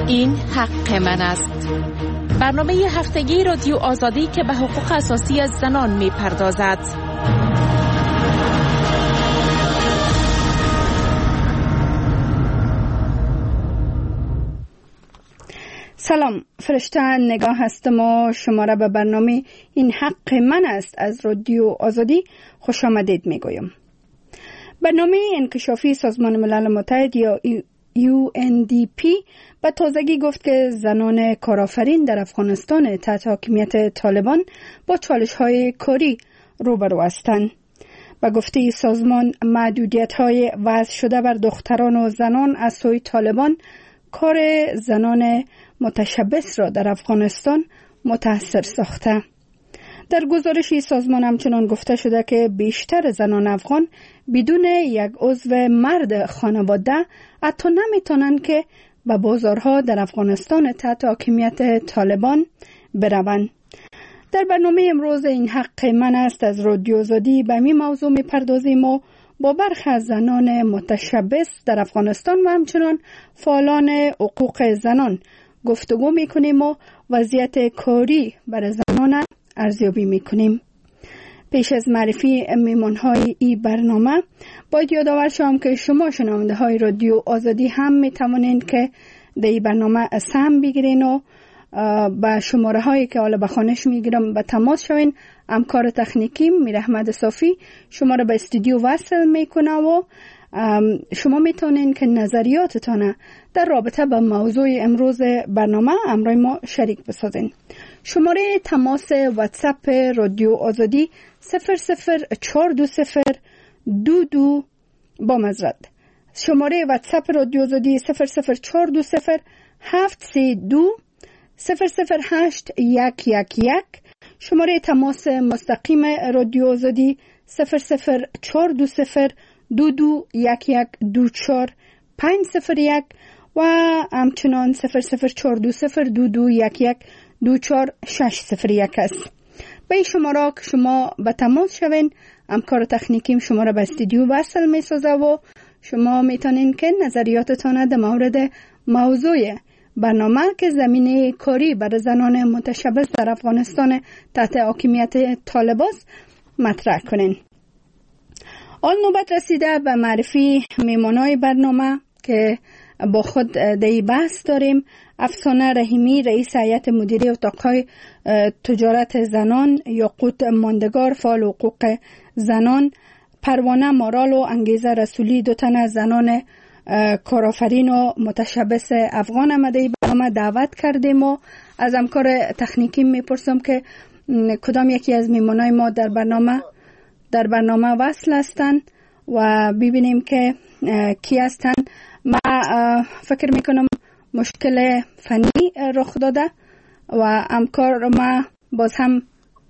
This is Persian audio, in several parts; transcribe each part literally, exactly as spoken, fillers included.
این حق من است. برنامه هفتگی رادیو آزادی که به حقوق اساسی از زنان می پردازد. سلام، فرشته نگاه هستم و شما را به برنامه این حق من است از رادیو آزادی خوش آمدید می گویم. برنامه انکشافی سازمان ملل متحد یا یو ان دی پی به تازگی گفت که زنان کارآفرین در افغانستان تحت حاکمیت طالبان با چالش‌های کاری روبرو هستند. به گفته سازمان، محدودیت‌های وضع شده بر دختران و زنان از سوی طالبان کار زنان متشبث را در افغانستان متاثر ساخته. در گزارش سازمان همچنان گفته شده که بیشتر زنان افغان بدون یک عضو مرد خانواده حتی نمیتونن که به بازارها در افغانستان تحت حاکمیت طالبان بروند. در برنامه امروز این حق من است از رادیو آزادی به این موضوع میپردازیم و با برخی از زنان متشبث در افغانستان و همچنان فعالان حقوق زنان گفتگو میکنیم و وضعیت کاری برای زنان ارزیابی میکنیم. پیش از معرفی میمانهای این برنامه باید یادآور شوم که شما شنونده های رادیو آزادی هم میتوانید که در این برنامه سهم بگیرین و با شماره هایی که حالا به خوانش میگیرم به تماس شوین. همکار تکنیکی میر احمد صافی شما را به استودیو وصل میکنه و شما میتونین که نظریاتتان در رابطه با موضوع امروز برنامه امرای ما شریک بسازین. شماره تماس واتساپ رادیو آزادی صفر صفر چهار دو صفر دو دو با مزرد. شماره واتساپ رادیو آزادی صفر صفر چهار دو صفر هفت سه دو صفر صفر هشت یک یک یک. شماره تماس مستقیم رادیو آزادی صفر صفر چهار دو صفر دو دو یک یک دو چهار پنج صفر یک و همچنان صفر صفر چهار دو صفر دو دو یک یک دو چهار شش صفر یک است. به این شماره که شما به تماس شوین، همکار تکنیکیم شما را به استودیو وصل می سازه و شما میتونین که نظریاتتان در مورد موضوع برنامه که زمینه کاری برای زنان متشبث در افغانستان تحت حاکمیت طالبان مطرح کنین. آن نوبت رسیده به معرفی میمانای برنامه که با خود در بحث داریم. افسانه رحیمی، رئیس هیئت مدیره اتاقهای تجارت زنان، یاقوت ماندگار، فعال حقوق زنان، پروانه مارال و انگیزه رسولی، دو تن از زنان کارآفرین و متشبث افغان آمده برنامه دعوت کردیم و از همکار تکنیکی میپرسم که کدام یکی از میمانای ما در برنامه در برنامه وصل هستند و ببینیم که کی هستند. ما فکر میکنم مشکل فنی رخ داده و همکار ما باز هم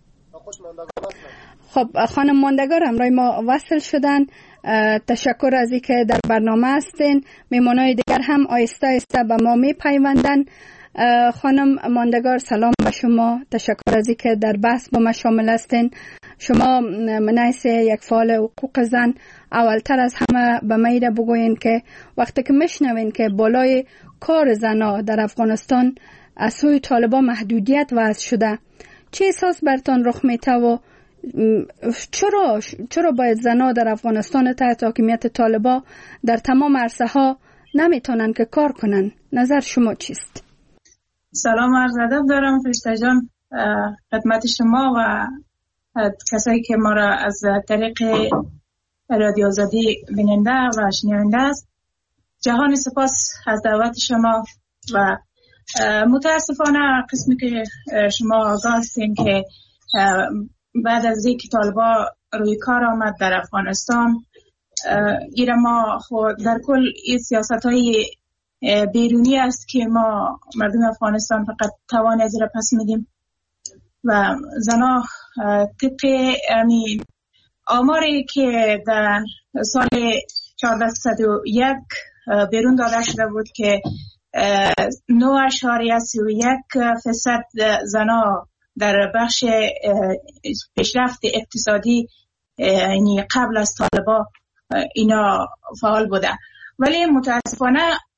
خب خانم ماندگار همراه ما وصل شدن. تشکر از اینکه در برنامه هستین. میمانای دیگر هم آیسته آیسته به ما می پیوندن. خانم ماندگار سلام به شما، تشکر از اینکه در بحث با ما شامل هستین. شما منایس یک فعال حقوق زن اولتر از همه به ما ایره بگوین که وقتی که میشنوین که بالای کار زنها در افغانستان از سوی طالبان محدودیت وضع شده، چه احساس برتان رخ میته و چرا چرا باید زنها در افغانستان تحت حاکمیت طالبان در تمام عرصه ها نمیتونن که کار کنن؟ نظر شما چیست؟ سلام عرض ادب دارم فرشته جان خدمت شما و کسایی که ما را از طریق رادیو آزادی بیننده و شنونده است. جهان سپاس از دعوت شما و متاسفانه قسمی که شما آگاه هستین که بعد از اینکه طالبان روی کار آمد در افغانستان، ایره ما خود در کل این سیاست های بیرونی است که ما مردم افغانستان فقط توان از را پس میدیم و زنها طبق امین آماری که در سال چهارصد و یک بیرون داده شده بود که نه اشاریه سی و یک فیصد زنها در بخش پیشرفت اقتصادی یعنی قبل از طالبان اینا فعال بوده، ولی متاسفانه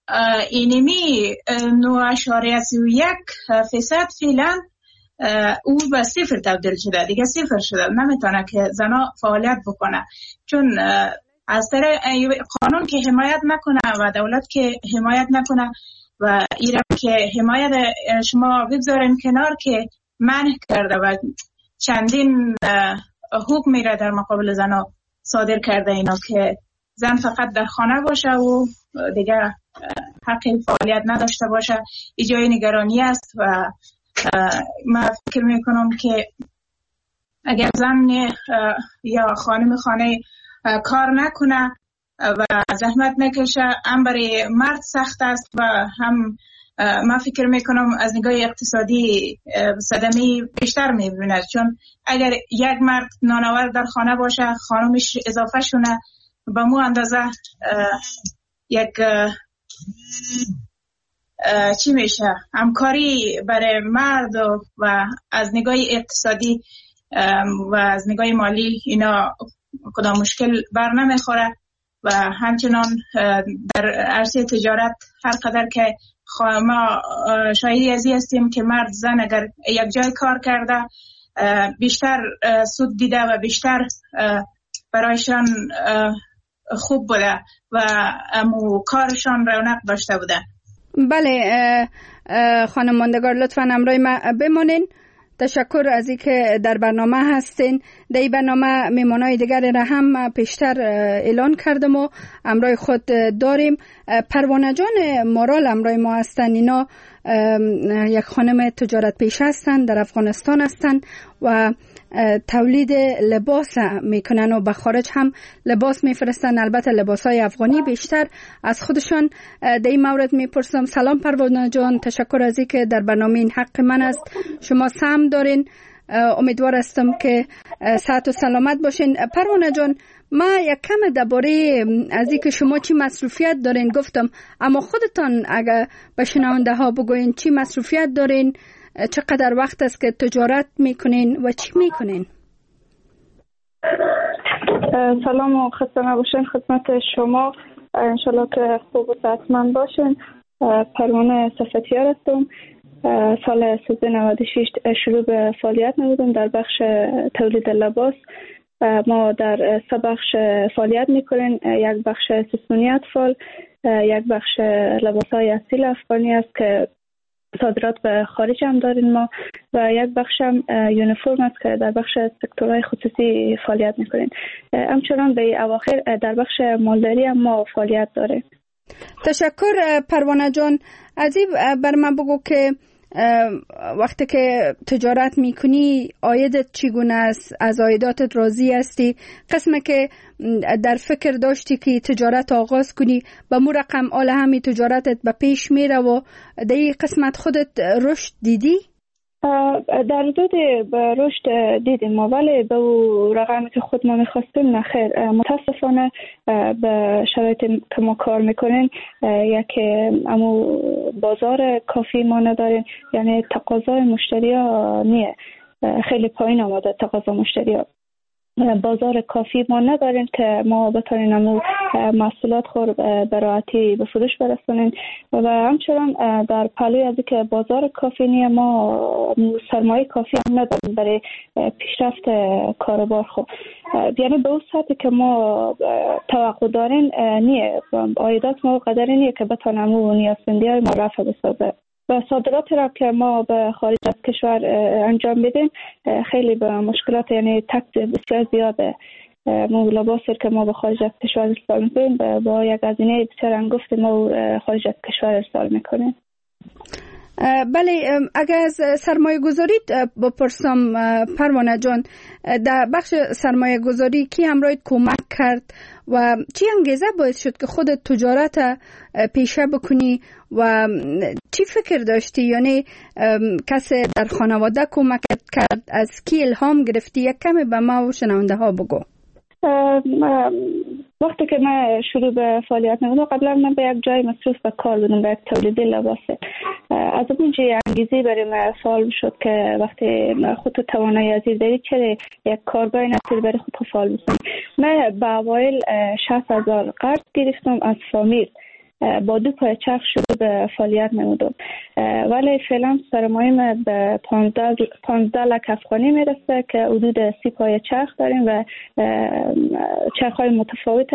اینمی نه اشاریه سی و یک فیصد فعلا او به صفر تبدیل شده، دیگه صفر شده، نمیتونه که زنا فعالیت بکنه، چون از طرف قانون که حمایت نکنه و دولت که حمایت نکنه و ایران که حمایت شما بگذارین کنار که منع کرده و چندین حکم میره در مقابل زنا صادر کرده، اینا که زن فقط در خانه باشه و دیگه حق فعالیت نداشته باشه. ایجای نگرانی است و من فکر میکنم که اگر زن یا خانم خانه کار نکنه و زحمت نکشه، هم برای مرد سخت است و هم من فکر میکنم از نگاه اقتصادی صدمه بیشتر میبینه، چون اگر یک مرد نانآور در خانه باشه، خانمش اضافه شونه به مو اندازه یک چی میشه همکاری برای مرد و, و از نگاه اقتصادی و از نگاه مالی اینا کدام مشکل بر نمیخوره. و همچنان در عرصه تجارت هر قدر که ما شاهدی ازی هستیم که مرد زن اگر یک جای کار کرده بیشتر سود دیده و بیشتر برایشان خوب بوده و امو کارشان رونق داشته بوده. بله خانم ماندگار، لطفاً همراه ما بمانین. تشکر از اینکه در برنامه هستین. در این برنامه میمانای دیگر را هم پیشتر اعلان کردم و همراه خود داریم. پروانه جان مارال همراه ما هستن. اینا یک خانم تجارت پیش هستن، در افغانستان هستن و تولید لباس میکنن و به خارج هم لباس میفرستن، البته لباسای افغانی بیشتر. از خودشان در این مورد میپرسم. سلام پروانه جان، تشکر از اینکه در برنامه این حق من است شما سهم دارین. امیدوار هستم که صحت و سلامت باشین. پروانه جان، ما یک کم درباره از اینکه شما چی مصروفیت دارین گفتم، اما خودتان اگر به شنونده ها بگوین چی مصروفیت دارین، چقدر وقت است که تجارت میکنین و چی میکنین؟ سلام و خسته نباشین خدمت شما، انشالله که خوب و صحتمند باشین. پروانه صفتیار هستم. سال سیزده نود و شش شروع به فعالیت نمودم در بخش تولید لباس. ما در سه بخش فعالیت میکنیم. یک بخش سیستانی اطفال، یک بخش لباسای اصیل افغانی است که صادرات به خارج هم داریم ما، و یک بخش هم یونیفرم است که در بخش سکتورهای خصوصی فعالیت میکنیم. همچنان به اواخر در بخش مالداری هم ما فعالیت داریم. تشکر پروانه جان. از این بر من بگو که وقتی که تجارت میکنی عایدت چگونه است؟ از عایداتت راضی هستی؟ قسمه که در فکر داشتی که تجارت آغاز کنی به مو رقم آل همی تجارتت به پیش میره و در این قسمت خودت رشد دیدی؟ در حدود به رشد دیدیم ما، ولی به رقمی که خود ما میخواستیم نخیر. متاسفانه به شرایطی که ما کار میکنیم یک امو بازار کافی ما نداریم، یعنی تقاضای مشتری ها نیه، خیلی پایین آمده تقاضا مشتری ها. بازار کافی ما نداریم که ما بتونیم امو محصولات خود به راحتی به فروش برسونیم و همچنان در پلوی از که بازار کافی نیه ما سرمایه کافی هم نداریم برای پیشرفت کاروبار خود. یعنی به اون سطحی که ما توقع داریم نیه، عایدات ما قدری نیه که بتونیم امو نیازمندی های ما رفع بسازه. و صادرات را که ما به خارج از کشور انجام بدیم خیلی به مشکلات، یعنی تکس بسیار زیاده. ما لباسی که ما به خارج از کشور ارسال میکنیم با یک هزینه بسیار انگفت ما خارج از کشور ارسال میکنیم. بله، اگر از سرمایه گذاری بپرسم پروانه جان، در بخش سرمایه گذاری کی همراهت کمک کرد و چی انگیزه باعث شد که خودت تجارت پیشه بکنی و چی فکر داشتی؟ یعنی کسی در خانواده کمکت کرد؟ از کی الهام گرفتی؟ یک کمی به ما و شنونده ها بگو. وقتی که من شروع به فعالیت نمودم، قبلا من به یک جای مصروف به کار بودم، به یک تولیدی لباسه. از اونجا انگیزه برای من فعال شد که وقتی خود توانایی ازی داری چرا یک کارگاه نصیر برای خود فعال بشم. من به اوایل شصت هزار قرض گرفتم از فامیل با دو پای چرخ شروع به فعالیت نمودم. ولی فعلا سرمایه به پانزده لک افغانی میرسه که حدود سی پای چرخ داریم و چرخ های متفاوت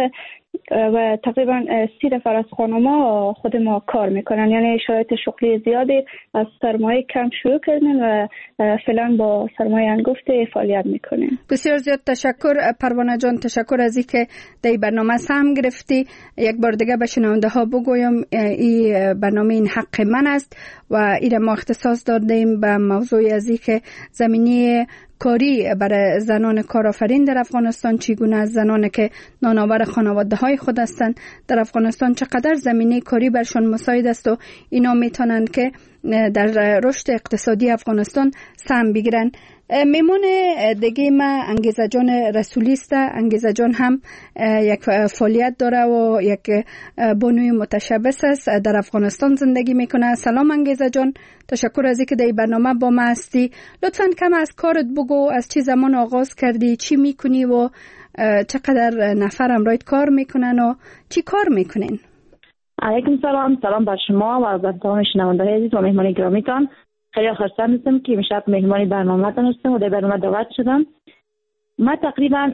و تقریبا سی نفر از خانما خود ما کار میکنن، یعنی شرایط شغلی زیادی از سرمایه کم شروع کردیم و فعلا با سرمایه انگفت فعالیت میکنیم. بسیار زیاد تشکر پروانه جان، تشکر از اینکه در برنامه سهم گرفتی. یک بار دیگه به شنونده ها بگویم این برنامه این حق من است و این ما اختصاص دادیم به موضوع از اینکه زمینی کاری برای زنان کارآفرین در افغانستان چگونه از زنانی که نانآور خانواده های خود هستند در افغانستان چقدر زمینه کاری برشان مساعد است و اینا میتونند که در رشد اقتصادی افغانستان سهم بگیرن. میمون دیگه ما انگیزه جان رسولی است. انگیزه جان هم یک فعالیت داره و یک بانوی متشبث است، در افغانستان زندگی میکنه. سلام انگیزه جان، تشکر از اینکه در برنامه با ما هستی. لطفاً کم از کارت بگو، از چه زمان آغاز کردی، چی میکنی و چقدر نفر همراهت کار میکنن و چی کار میکنین؟ علیکم سلام، سلام بر شما و بر تمام شنونده‌های عزیز و مهمان گرامیتان. خیلی خرسند هستم که امشب مهمانی برنامه تان هستم و در برنامه دعوت شدم. ما تقریبا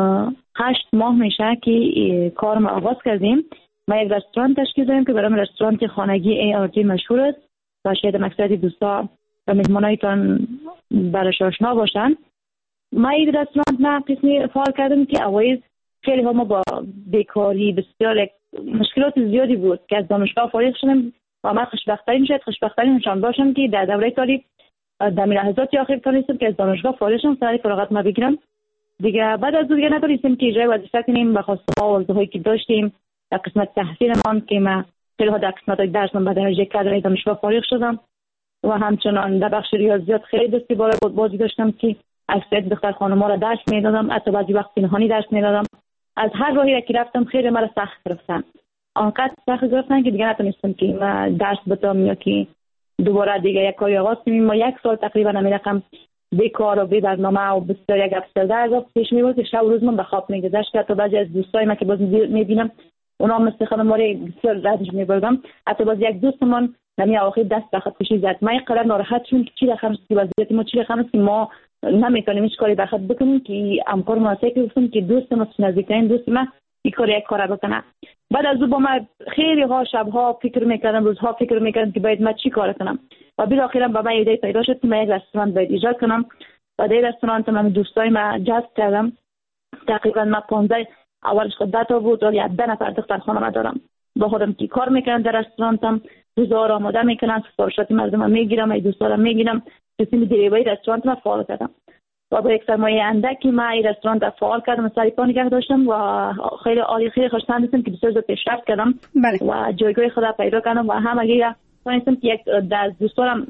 هشت ماه میشه که کارم آغاز کردیم. ما یک رستوران تشکیل دادیم که برام رستوران خانگی ای آر جی مشهور است و شاید مقصدی دوستا و مهمانایتان برش آشنا باشن. ما این رستوران ما قسمی فعال کردیم که اوایل خیلی ها ما با بیکاری بسیار مشکلات زیادی بود که از دانشگاه فارغ شدیم و من خوشبخت‌ترین شاید خوشبخت‌ترین نشان باشم که در دوره تعلیمی در لحظات آخر تونستم که از دانشگاه فارغ شدم، سر فراغت ما بگیرم دیگه. بعد از اون دیگه نتونستیم که اجرای وظیفه کنیم به خواسته ها و آرزوهایی که داشتیم در قسمت تحصیلمان که ما خیلی ها در قسمت درسم بعد از کادر دانشگاه فارغ شدم و همچنان در بخش ریاضیات خیلی دستی بالا بازی داشتم که اکثریت دختر خانم‌ها را درس میدادم، حتی بعضی وقت پنهانی درس میدادم. از هر راهی که رفتم خیلی مرا سخت گرفتن، آنقدر سخت گرفتن که دیگه نتونستم که ما درس بدم یا که دوباره دیگه یک کاری آغاز کنیم. ما یک سال تقریبا همین رقم بیکار و بی برنامه و بسیار یک افسرده از پیش می‌برد که شب و روز من به خواب می‌گذشت. حتی بعضی از دوستای من که باز می‌بینم اونا مثل خانم ماری بسیار رنج می‌بردم. حتی باز یک دوستمان نمی آخر دست به خودکشی زد. من یک قدر ناراحت شدم که چی رقم است که وضعیت ما چی رقم است که ما نمی‌تونیم هیچ کاری بخاطر بکنیم که همکار مناسبی گفتم که دوست ما نزدیکترین دوست من این کار یک کار بکنه. بعد از اون با من خیلی ها شب‌ها فکر می‌کردم، روزها فکر می‌کردم که باید من چی کار کنم و بالاخره با من ایده پیدا شد که من یک رستوران باید ایجاد کنم و در رستوران من دوستای من جذب کردم. تقریبا من پانزده اولش خود ده تا بود ولی ده نفر دختر خانم دارم با خودم که کار می‌کنم در رستورانم، روزا را آماده می‌کنم، سفارشات مردم می‌گیرم، ای دوستا می‌گیرم، قسم دیریبای رستوران من فعال کردم و با یک سرمایه اندکی ما این رستوران را فعال کردم، سری پا نگه داشتم و خیلی عالی خیلی خوشحال هستم که بسیار زیاد پیشرفت کردم. بله. و جایگاه خود پیدا کردم و هم اگه تونستم که یک از دوستانم.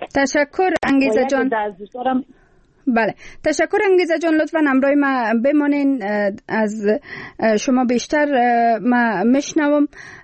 تشکر انگیزه جان. از دوستانم. بله تشکر انگیزه جان، لطفا همراه ما بمانین، از شما بیشتر ما میشنوم.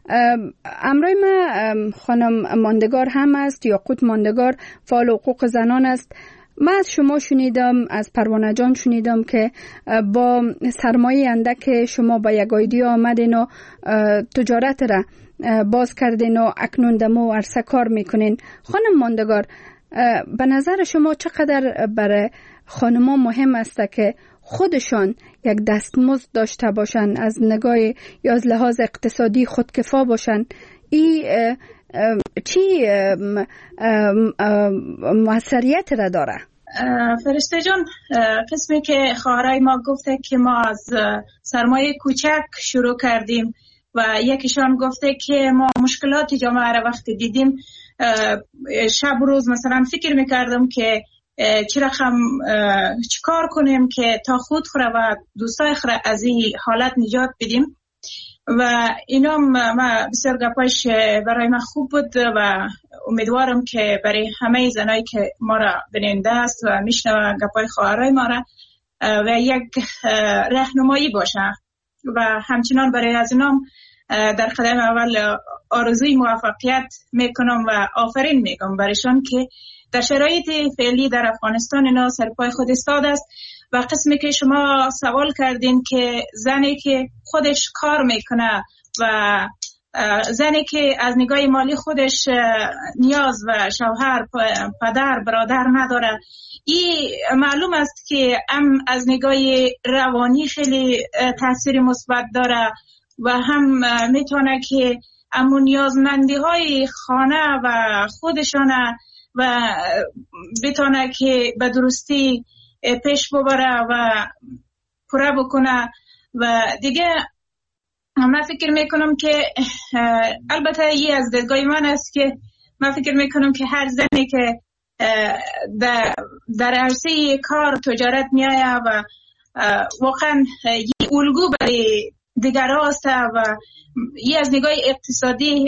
همراه ما خانم ماندگار هم است، یاقوت ماندگار، فعال حقوق زنان است. من از شما شنیدم، از پروانه جان شنیدم که با سرمایه اندک شما با یک ایده آمدین و تجارت را باز کردین و اکنون دمو عرصه کار میکنین. خانم ماندگار، به نظر شما چقدر برای خانما مهم است که خودشان یک دستمزد داشته باشن، از نگاه یا از لحاظ اقتصادی خودکفا باشن؟ این چی موثریت را داره؟ فرشته جان، قسمی که خواهرای ما گفته که ما از سرمایه کوچک شروع کردیم و یکیشان گفته که ما مشکلات جامعه را وقتی دیدیم شب روز مثلا فکر میکردم که چی رقم چی کار کنیم که تا خود خوره و دوستای خوره از این حالت نجات بدیم. و اینا ما بسیار گپایش برای من خوب بود و امیدوارم که برای همه زنایی که ما را بیننده است و میشنوه گپای خواهرای ما را و یک راهنمایی باشه و همچنان برای از اینام در قدم اول آرزوی موفقیت میکنم و آفرین میگم برایشان که در شرایط فعلی در افغانستان اینا سرپای خود استاد است. و قسمی که شما سوال کردین که زنی که خودش کار میکنه و زنی که از نگاه مالی خودش نیاز و شوهر پدر برادر نداره، این معلوم است که هم از نگاه روانی خیلی تاثیر مثبت داره و هم میتونه که امون نیازمندی های خانه و خودشانه و بتونه که به درستی پیش ببره و پوره بکنه. و دیگه من فکر میکنم که البته یه از دیدگاه من است که من فکر میکنم که هر زنی که در, در عرصه کار تجارت میآید و واقعا یه الگو برای دیگر هاست و یه از نگاه اقتصادی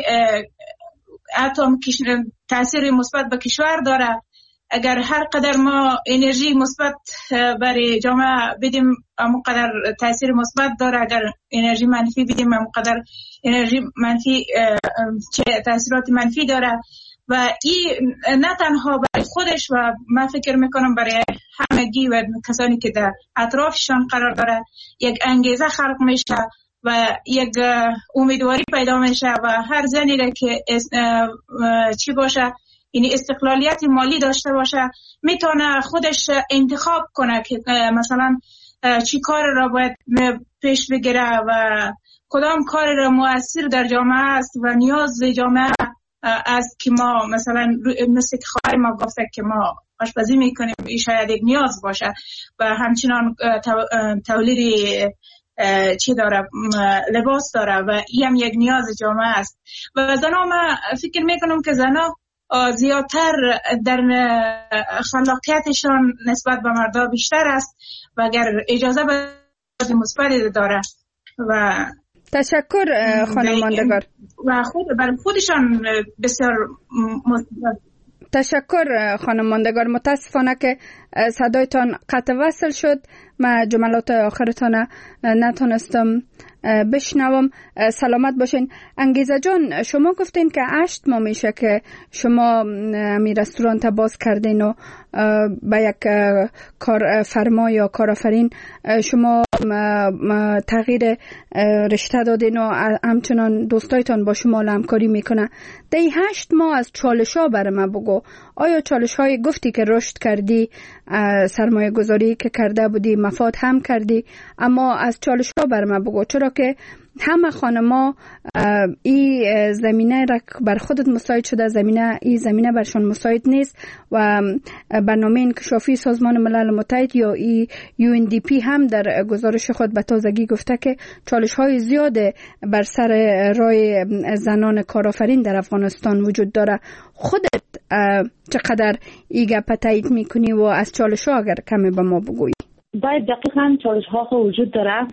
حتی تاثیر مثبت به کشور داره. اگر هر قدر ما انرژی مثبت برای جامعه بدیم همونقدر تاثیر مثبت داره، اگر انرژی منفی بدیم همونقدر انرژی منفی چه تاثیرات منفی داره. و این نه تنها برای خودش و من فکر میکنم برای همگی و کسانی که در اطرافشان قرار داره یک انگیزه خلق میشه و یک امیدواری پیدا میشه و هر زنی را که چی باشه، یعنی استقلالیت مالی داشته باشه، میتونه خودش انتخاب کنه که مثلا چی کار را باید پیش بگیره و کدام کار را مؤثر در جامعه است و نیاز جامعه است که ما مثلا مثل که خواهر ما گفته که ما آشپزی میکنیم، این شاید یک نیاز باشه و همچنان تولید چی داره، لباس داره و این هم یک نیاز جامعه است. و زنها من فکر میکنم که زنها زیادتر در خلاقیتشان نسبت به مردا بیشتر است و اگر اجازه به مثبت داره. و تشکر خانم ماندگار. و خود برای خودشان بسیار مثبت. تشکر خانم ماندگار. متاسفانه که صدایتان قطع وصل شد، من جملات آخرتان نتونستم بشنوم. سلامت باشین. انگیزه جان، شما گفتین که هشت ماه میشه که شما می رستوران تا باز کردین و با یک کارفرما یا کارآفرین شما تغییر رشته دادین و همچنان دوستایتان با شما همکاری میکنه. در این هشت ماه از چالش ها برای من بگو. آیا چالش های گفتی که رشد کردی، سرمایه گذاری که کرده بودی، مفاد هم کردی، اما از چالش ها برای من بگو، چرا که همه خانما این زمینه را بر خودت مساعد شده، زمینه این زمینه برشان مساعد نیست و برنامه انکشافی سازمان ملل متحد یا ای یو ان دی پی هم در گزارش خود به تازگی گفته که چالش های زیاد بر سر راه زنان کارآفرین در افغانستان وجود داره. خودت چقدر این گپ تایید میکنی و از چالش ها اگر کمی به ما بگویی؟ باید دقیقاً چالش ها وجود داره،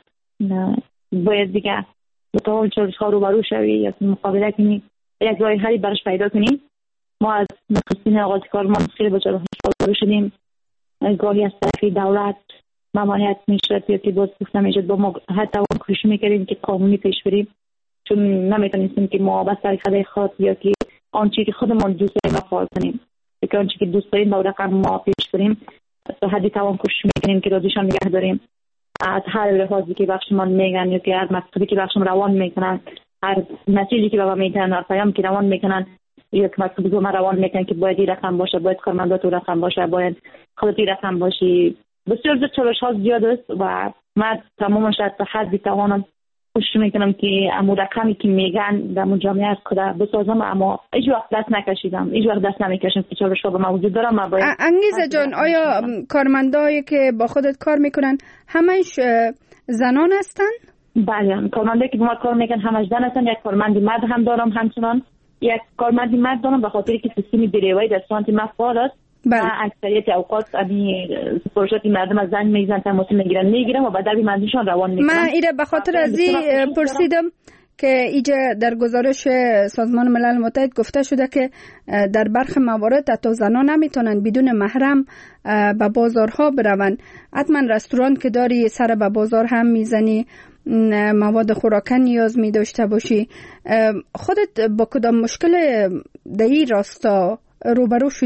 باید دیگه با تو چالش ها رو برو شوی یا مقابله کنی، یک راه حلی برش پیدا کنی. ما از نخستین آغاز کار ما خیلی با چالش ها برو شدیم، گاهی از طرف دولت ممانعت میشد یا که باز گفتم میشد با ما حتی کوشش میکردیم که قانونی پیش بریم، چون نمیتونستیم که ما بس طریقه خود یا که آنچه که خودمون دوست داریم فعال کنیم، که آنچه که دوست داریم با رقم ما پیش بریم تا حدی توان کوشش میکنیم که راضیشان نگه داریم. از هر لحاظی که بخشمان میگن یا که هر مکتوبی که بخشم روان میکنن، هر مسیجی که بابا میتونن، هر پیام که روان میکنن، یک مکتوبی که ما روان میکنن که باید این رقم باشه، باید کارمندات رقم باشه، باید خودت رقم باشی. بسیار زیاد چالش ها زیاد است و من تمامش تا حدی توانم کوشش میکنم که امو رقمی که میگن در امو جامعه از کده بسازم، اما هیچ وقت دست نکشیدم، هیچ وقت دست نمیکشم که چالش ها به ما وجود دارم. من باید انگیزه جان، آیا کارمندایی که با خودت کار میکنن همش زنان هستن؟ بله، کارمندایی که با ما کار میکنن همش زن هستن. یک کارمند مرد هم دارم، همچنان یک کارمند مرد دارم به خاطر که سیستم دیریوی رستوران ما فعال است. بله. اکثریت اوقات امی سپورشاتی مردم از زن میگیرن، تماس میگیرن میگیرن و بعد در بیمندیشان روان میکنن. من ایره به خاطر از این پرسیدم که ایجا در گزارش سازمان ملل متحد گفته شده که در برخی موارد حتی زنان نمیتونن بدون محرم به بازارها بروند. حتما رستوران که داری سر به بازار هم میزنی، مواد خوراکن نیاز می داشته باشی. خودت با کدام مشکل در این راستا روبرو شدی؟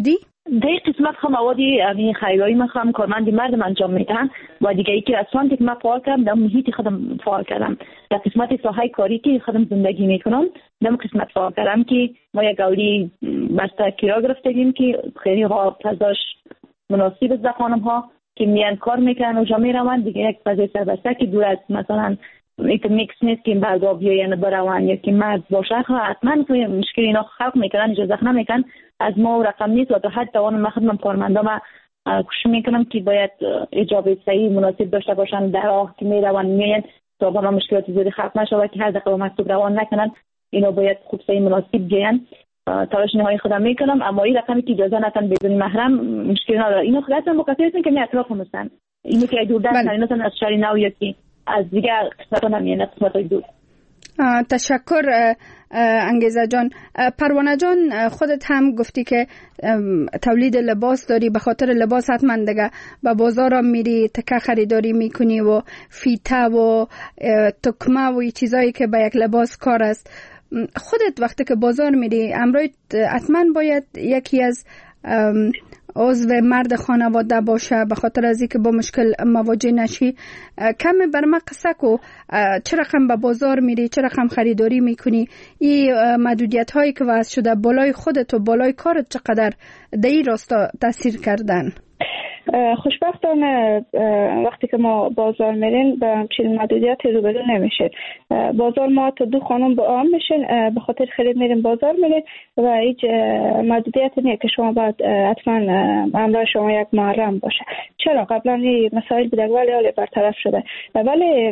در این قسمت هم موادی این خریداری من هم کارمند مردم انجام میدن و دیگه ای که از سانتی که من فعال کردم در محیط خودم فعال کردم. در قسمت ساحه کاری که خودم زندگی میکنم در قسمت فعال کردم که ما یک گوری بسته کرا گرفتیم که خیلی غذاش مناسب است در خانم ها که میان کار میکنن و جا میروند. دیگه یک فضای سربسته که دور از مثلا ایت میکس نیست که بردا بیاین بروند یا که مرد باشه، حتما مشکل اینا خلق میکنن، اجازه نمیکنن از ما رقم نیست و تا حد توان من خدمت کارمندام کوشش میکنم که باید اجابه صحیح مناسب داشته باشن در راه که میروند میاین تا با مشکلات زیادی خلق نشه که هر دقیقه مکتوب روان نکنن. اینا باید خوب صحیح مناسب بیان. تلاش نهایی خودم میکنم، اما این رقمی که اجازه نتن بدون محرم مشکل نداره. اینو خودتون مقصرین که می اطراف هستن، اینو که دور دست نرین از شهر نو یا که از دیگر قسمت نمیان قسمت دور. تشکر انگیزه جان. پروانه جان، خودت هم گفتی که تولید لباس داری، به خاطر لباس حتما دیگه به بازار هم میری تکه خریداری میکنی و فیته و تکمه و چیزایی که به یک لباس کار است. خودت وقتی که بازار میری امروز حتما باید یکی از عضو مرد خانواده باشه به خاطر از اینکه با مشکل مواجه نشی. کمی بر ما قصه کو، چه رقم به بازار میری، چه رقم خریداری میکنی، این محدودیت هایی که وضع شده بالای خودت و بالای کارت چقدر در این راستا تاثیر کردن؟ خوشبختانه وقتی که ما بازار میریم به همچین محدودیتی روبرو نمیشه. بازار ما تا دو خانم با آم میشن، به خاطر خرید میریم بازار میریم و هیچ محدودیتی نیست که شما باید حتما همراه شما یک محرم باشه. چرا قبلا این مسائل بوده ولی حالا برطرف شده، ولی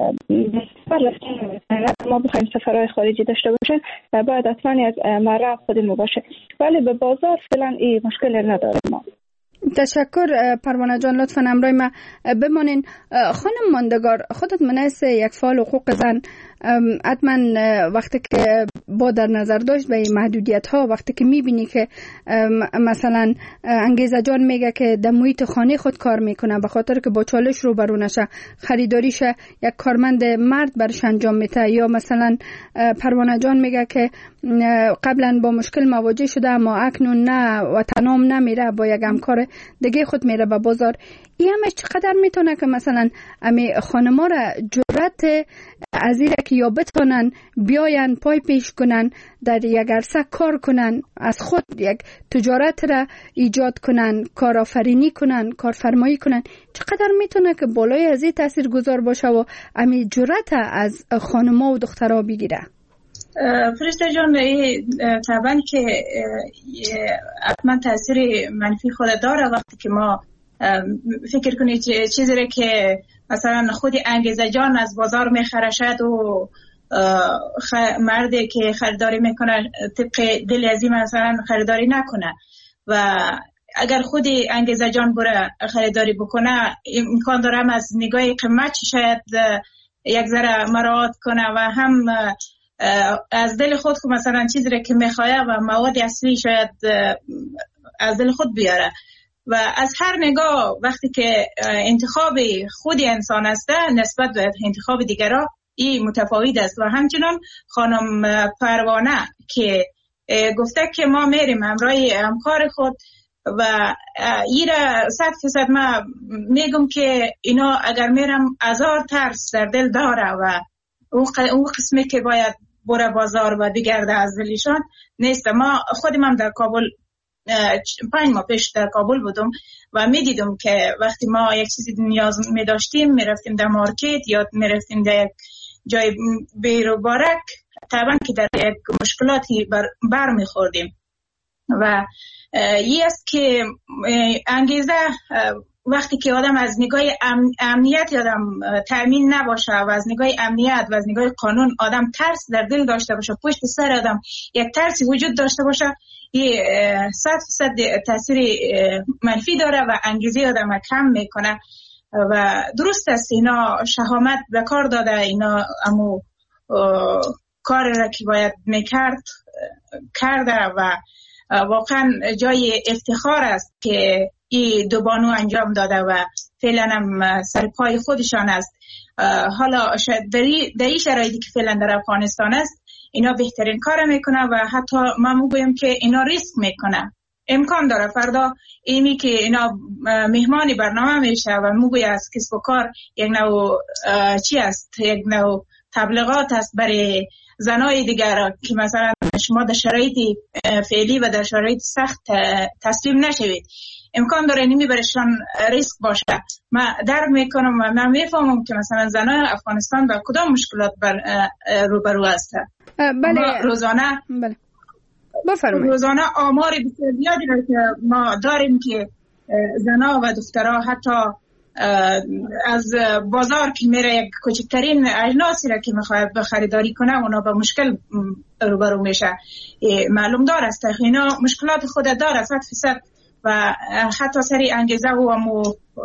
ما بخوایم سفرهای خارجی داشته باشیم باید حتما از محرم خودمون باشه، ولی به بازار فعلا این مشکل نداره ما. تشکر پروانه جان، لطفاً امرای ما بمانین. خانم ماندگار، خودت منعکس یک فعال حقوق زن، حتما وقتی که با در نظر داشت به محدودیت ها، وقتی که میبینی که مثلا انگیزه جان میگه که در محیط خانه خود کار میکنه به خاطر که با چالش روبرو نشه، خریداریش یک کارمند مرد برش انجام میده، یا مثلا پروانه جان میگه که قبلا با مشکل مواجه شده اما اکنون نه و تنام نمیره، با یک همکار دیگه خود میره به بازار. این همش چقدر میتونه که مثلا امی خانما را جرأت از این که یا بتونن بیاین پای پیش کنن در یک عرصه کار کنن، از خود یک تجارت را ایجاد کنن، کارآفرینی کنن، کارفرمایی کنن، چقدر میتونه که بالای از این تاثیر گذار باشه و امی جرأت از خانما و دخترها بگیره؟ فرشته جان، طبعا که حتما تاثیر منفی خود داره وقتی که ما فکر کنید چیزی را که مثلا خود انگیزه جان از بازار میخره شد و خ... مردی که خریداری میکنه طبق دل ازی مثلا خریداری نکنه، و اگر خود انگیزه جان بره خریداری بکنه امکان داره هم از نگاه قیمت شاید یک ذره مراعات کنه و هم از دل خود که مثلا چیزی را که میخواه و مواد اصلی شاید از دل خود بیاره. و از هر نگاه وقتی که انتخاب خود انسان است نسبت به انتخاب دیگران این متفاوت است. و همچنان خانم پروانه که گفته که ما میریم همراه همکار خود و ایره صد فیصد ما میگم که اینا اگر میرم هزار ترس در دل داره و اون قسمی که باید بره بازار و بگرده از دلشان نیست. ما خودم هم در کابل پنج ماه پیش در کابل بودم و می دیدم که وقتی ما یک چیزی نیاز می داشتیم می رفتیم در مارکت یا می رفتیم در یک جای بیروبارک، طبعا که در یک مشکلاتی بر, بر می خوردیم. و این است که انگیزه وقتی که آدم از نگاه ام، امنیت آدم تامین نباشه و از نگاه امنیت و از نگاه قانون آدم ترس در دل داشته باشه، پشت سر آدم یک ترسی وجود داشته باشه، این صد صد تاثیر منفی داره و انگیزه آدم کم میکنه. و درست است اینا شهامت به کار داده، اینا امو کار را که باید میکرد کرده و واقعا جای افتخار است که این دو بانو انجام داده و فعلا هم سر پای خودشان است. حالا در این شرایطی که فعلا در افغانستان است اینا بهترین کار میکنه و حتی من میگویم که اینا ریسک میکنه. امکان داره فردا ایمی که اینا مهمان برنامه میشه و موگوی از کسب و کار یک نوع چی است، یک نوع تبلیغات است برای زنای دیگر که مثلا شما در شرایط فعلی و در شرایط سخت تسلیم نشوید. امکان داره نیمی برشان ریسک باشه. من درک میکنم و من میفهمم که مثلا زنای افغانستان با کدام مشکلات بر روبرو هستند. بله روزانه بله بفرمایید. روزانه آمار بسیار زیادی که ما داریم که زنا و دخترها حتی از بازار که میره یک کوچکترین اجناسی را که میخواد خریداری کنه اونا با مشکل روبرو میشه. معلوم دار است اینا مشکلات خود داره صد فیصد و حتی سری انگیزه و مو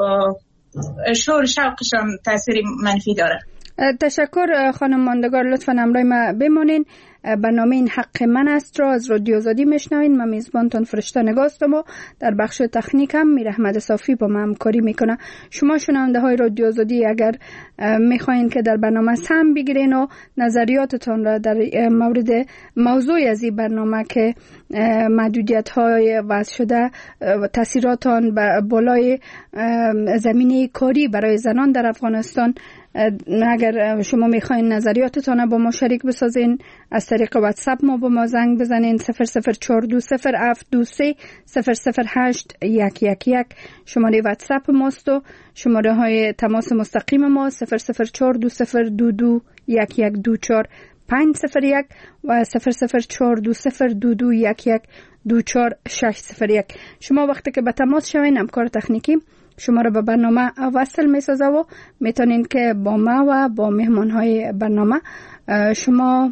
شور شوقشان تاثیر منفی داره. تشکر خانم ماندگار، لطفاً همراه ما بمانین. برنامه این حق من است را از رادیو آزادی میشنوین. من میزبانتون فرشته نگاه هستم و در بخش تکنیک هم میر احمد صافی با من همکاری میکنه. شما شنونده های رادیو آزادی اگر میخواین که در برنامه سهم بگیرین و نظریاتتان را در مورد موضوع از این برنامه که محدودیت های وضع شده تاثیراتان به بالای زمینه کاری برای زنان در افغانستان، اگر شما میخواین نظریاتتان با ما شریک بسازین از طریق واتساپ ما با ما زنگ بزنین صفر صفر چهار دو صفر هفت دو سه صفر صفر هشت یک یک یک شماره واتساپ ماست و شماره های تماس مستقیم ما صفر صفر چهار دو صفر دو دو یک یک دو چهار پنج صفر یک و صفر صفر چهار دو صفر دو دو یک یک دو چهار شش صفر یک. شما وقتی که به تماس شوین همکار تکنیکی شما را به برنامه وصل می سازه و میتونین که با ما و با مهمان های برنامه شما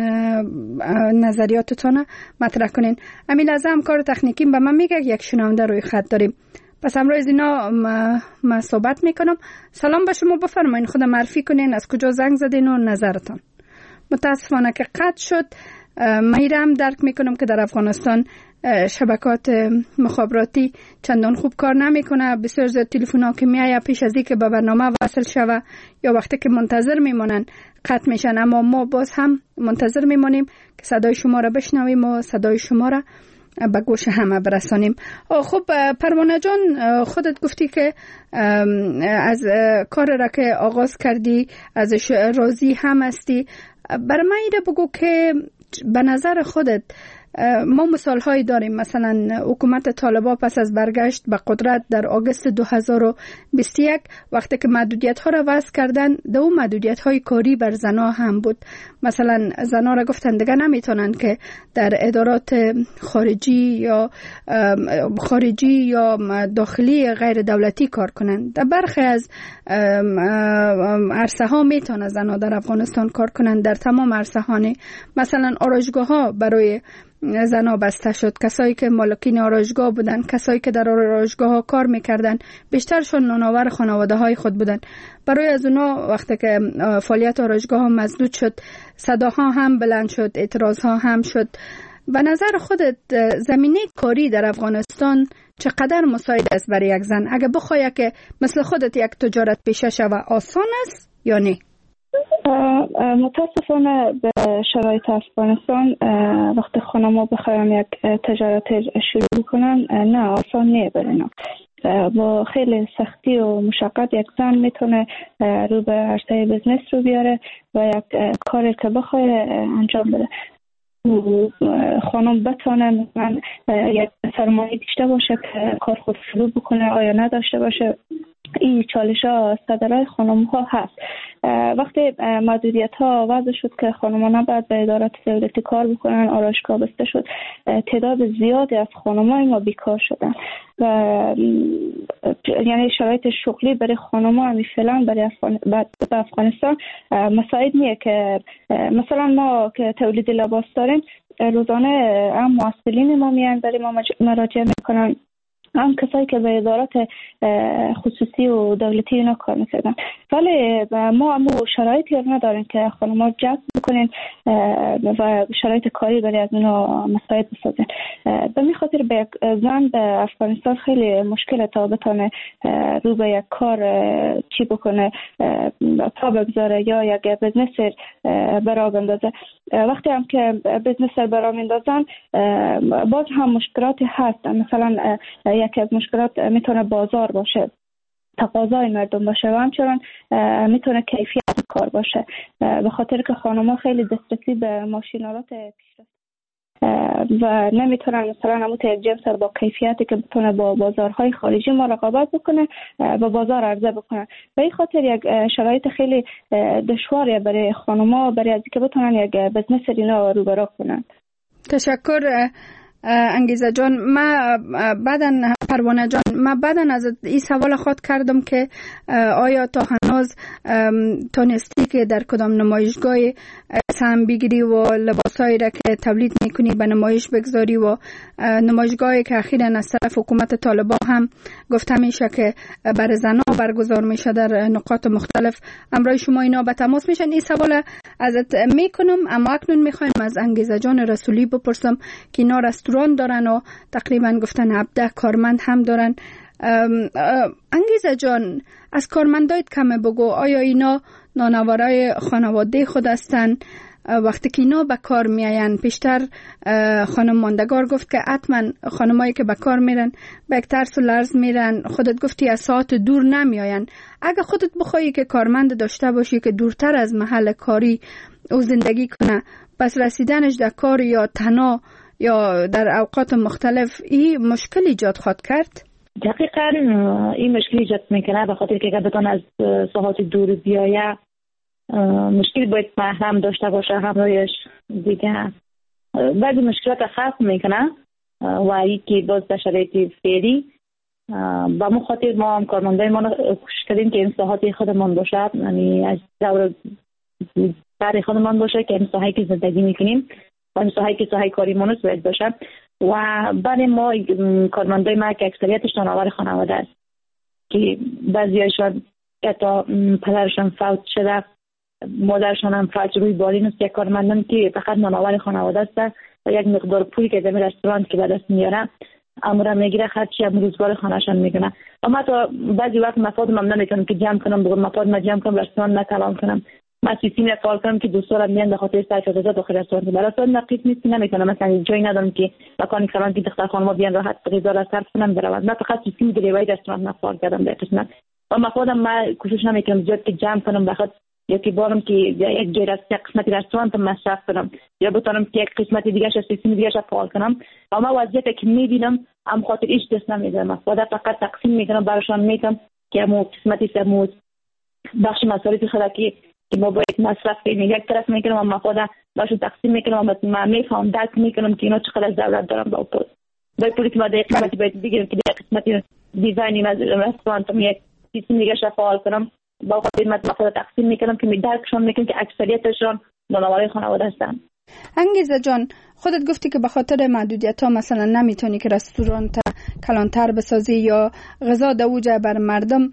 نظریاتتان مطرح کنین. امیل از همکار تکنیکی به من میگه یک شنونده روی خط داریم، پس امروز از اینا ما, ما صحبت میکنم. سلام به شما، بفرمایین خود معرفی کنین، از کجا زنگ زدین و نظرتان. متاسفانه که قطع شد. من درک میکنم که در افغانستان شبکات مخابراتی چندان خوب کار نمیکنه. بسیار زیاد تلفن ها که میایه پیش از این که به برنامه وصل شوه یا وقتی که منتظر میمونن قطع میشن، اما ما باز هم منتظر میمونیم که صدای شما را بشنویم و صدای شما را به گوش همه برسانیم. خب پروانه جان، خودت گفتی که از کار را که آغاز کردی ازش راضی هم هستی. برای من ایره بگو که به نظر خودت ما مثال هایی داریم، مثلا حکومت طالبان پس از برگشت به قدرت در آگوست دو هزار و بیست و یک وقتی که محدودیت ها را وضع کردن، دو محدودیت های کاری بر زنها هم بود. مثلا زنها را گفتن دیگه نمیتونن که در ادارات خارجی یا خارجی یا داخلی غیر دولتی کار کنن. در برخی از عرصه ها میتونن زنها در افغانستان کار کنن، در تمام عرصه ها نه. مثلا آرایشگاه ها برای زنها بسته شد. کسایی که مالکین آرایشگاه بودن، کسایی که در آرایشگاه ها کار میکردن، بیشترشون نانآور خانواده های خود بودن. برای از اونا وقتی که فعالیت آرایشگاه ها مسدود شد، صداها هم بلند شد، اعتراض ها هم شد. به نظر خودت زمینه کاری در افغانستان چقدر مساعد است برای یک زن؟ اگه بخوای که مثل خودت یک تجارت پیشه شوه آسان است یا نه؟ متاسفانه به شرایط افغانستان وقتی خانم‌ها بخوایم یک تجارت شروع کنن نه آسان نیه برای با خیلی سختی و مشقت یک زن میتونه رو به عرصه بزنس رو بیاره و یک کاری که بخواه انجام بده. خانم بتونه من یک سرمایه داشته باشه که کار خود شروع بکنه آیا نداشته باشه. این چالش ها صدرهای خانم ها هست. وقتی محدودیت ها وضع شد که خانم ها نباید به ادارات دولتی کار بکنن، آرایشگاه بسته شد، تعداد زیادی از خانم های ما بیکار شدن و یعنی شرایط شغلی برای خانم ها همی فعلا برای افغان... افغانستان مساعد نیه که مثلا ما که تولید لباس داریم روزانه هم محصلین ما میان برای ما مراجعه میکنن، هم کسایی که به ادارات خصوصی و دولتی اینا کار میکردن، ولی ما هم شرایطی نداریم که خانم‌ها جذب بکنین و شرایط کاری برای از اونا مساعد بسازین. به می خاطر به یک زن به افغانستان خیلی مشکل تا بتونه رو به یک کار چی بکنه، پا بگذاره یا یک بزنس برا بندازه. وقتی هم که بزنس برا میندازن باز هم مشکلاتی هست. مثلا یکی از مشکلات میتونه بازار باشه، تقاضای مردم باشه و همچنان میتونه کیفیت کار باشه، به خاطر که خانم‌ها خیلی دسترسی به ماشینالات پیشرفته و نمیتونن مثلا همون جنس با کیفیتی که بتونه با بازارهای خارجی ما رقابت بکنه و بازار عرضه بکنه. به این خاطر یک شرایط خیلی دشواره برای خانم‌ها برای از اینکه بتونن یک بزنس اینا رو برا کنن. تشکر انگیزه جان. ما بعداً پروانه جان، ما بعداً از این سوال خود کردم که آیا تا هنوز تونستی که در کدام نمایشگاه سهم بگیری و لباسایی را که تولید میکنی به نمایش بگذاری و نمایشگاهی که اخیراً از طرف حکومت طالبان هم گفته میشه که برای زنان برگزار میشه در نقاط مختلف، امرای شما اینا به تماس میشن؟ این سوال ازت میکنم، اما اکنون میخوایم از انگیزه جان رسولی بپرسم که اینا رستوران دارن و تقریبا گفتن هفده کارمند هم دارن. انگیزه جان، از کارمندایت کمه بگو، آیا اینا نانوارای خانواده خود هستن؟ وقتی که اینا به کار میاین، پیشتر خانم ماندگار گفت که حتما خانمایی که به کار میرن به یک ترس و لرز میرن، خودت گفتی از ساعت دور نمیاین. اگه خودت بخوایی که کارمند داشته باشی که دورتر از محل کاری او زندگی کنه، پس رسیدنش در کار یا تنها یا در اوقات مختلف این مشکل ایجاد خواهد کرد؟ دقیقاً این مشکل ایجاد میکنه، به خاطر که اگر بتون از ساحات دور بیایه مشکل باید محرم داشته باشه همراهش دیگه. بعضی مشکلات خاص میکنه و این که باز در شرایط فعلی با مخاطر ما هم کارمندای ما خوش کردیم که این ساحات خودمان باشه، یعنی از دور برای خودمان باشه که این ساحایی که زندگی میکنیم و این ساحایی که ساحای کاری مونس باید باشه. و برای ما کارمندای ما که اکثریتش نانآور خانواده است که بعضیاشان حتی پدرشان فوت شده، مادرشان هم فوت روی بالین است، یک کارمندان که فقط نانآور خانواده است و یک مقدار پولی که در رستوران که به دست میاره امورا میگیره، خرچی هم روزگار خانه‌شان میکنه. اما تا بعضی وقت مفادم هم نمیکنم که جمع کنم، بگم مفاد ما جمع کنم رستوران نکلام کنم، من سیستم فعال کنم که دوستان میان به خاطر صرف غذا داخل رستوران برای نقیض نیست، نمیکنم. مثلا جایی ندارم که مکانی کلان که دختر خانم بیان راحت غذا را صرف کنم بروند، من فقط سیستم دلیوری رستوران نفعال کردم در قسمت. و مفادم من کوشش نمیکنم زیاد که جمع کنم بخاطر یا که بارم که یک جای از یک قسمت رستوران تا مصرف کنم یا بتونم که یک قسمت دیگه از سیستم دیگه فعال کنم. اما وضعیتی که میبینم ام خاطر هیچ دست نمیدم، خدا فقط تقسیم میکنم براشون میگم که مو قسمتی سموز بخش مصارف خودکی که ما باید مصرف کنیم یک طرف میکنم، اما خدا باشون تقسیم میکنم و من میفهم درک میکنم که اینا چقدر از دولت دارم با پول با پولی که ما در قسمتی باید بگیرم که در قسمتی دیزاینی از رستوران تا یک سیستم دیگه فعال کنم. با خدمت مفاد تقسیم میکنم که درکشون میکنم که اکثریتشون نانآور خانواده هستن. انگیزه جان، خودت گفتی که به خاطر محدودیت ها مثلا نمیتونی که رستوران تا کلانتر بسازی یا غذا دوجه بر مردم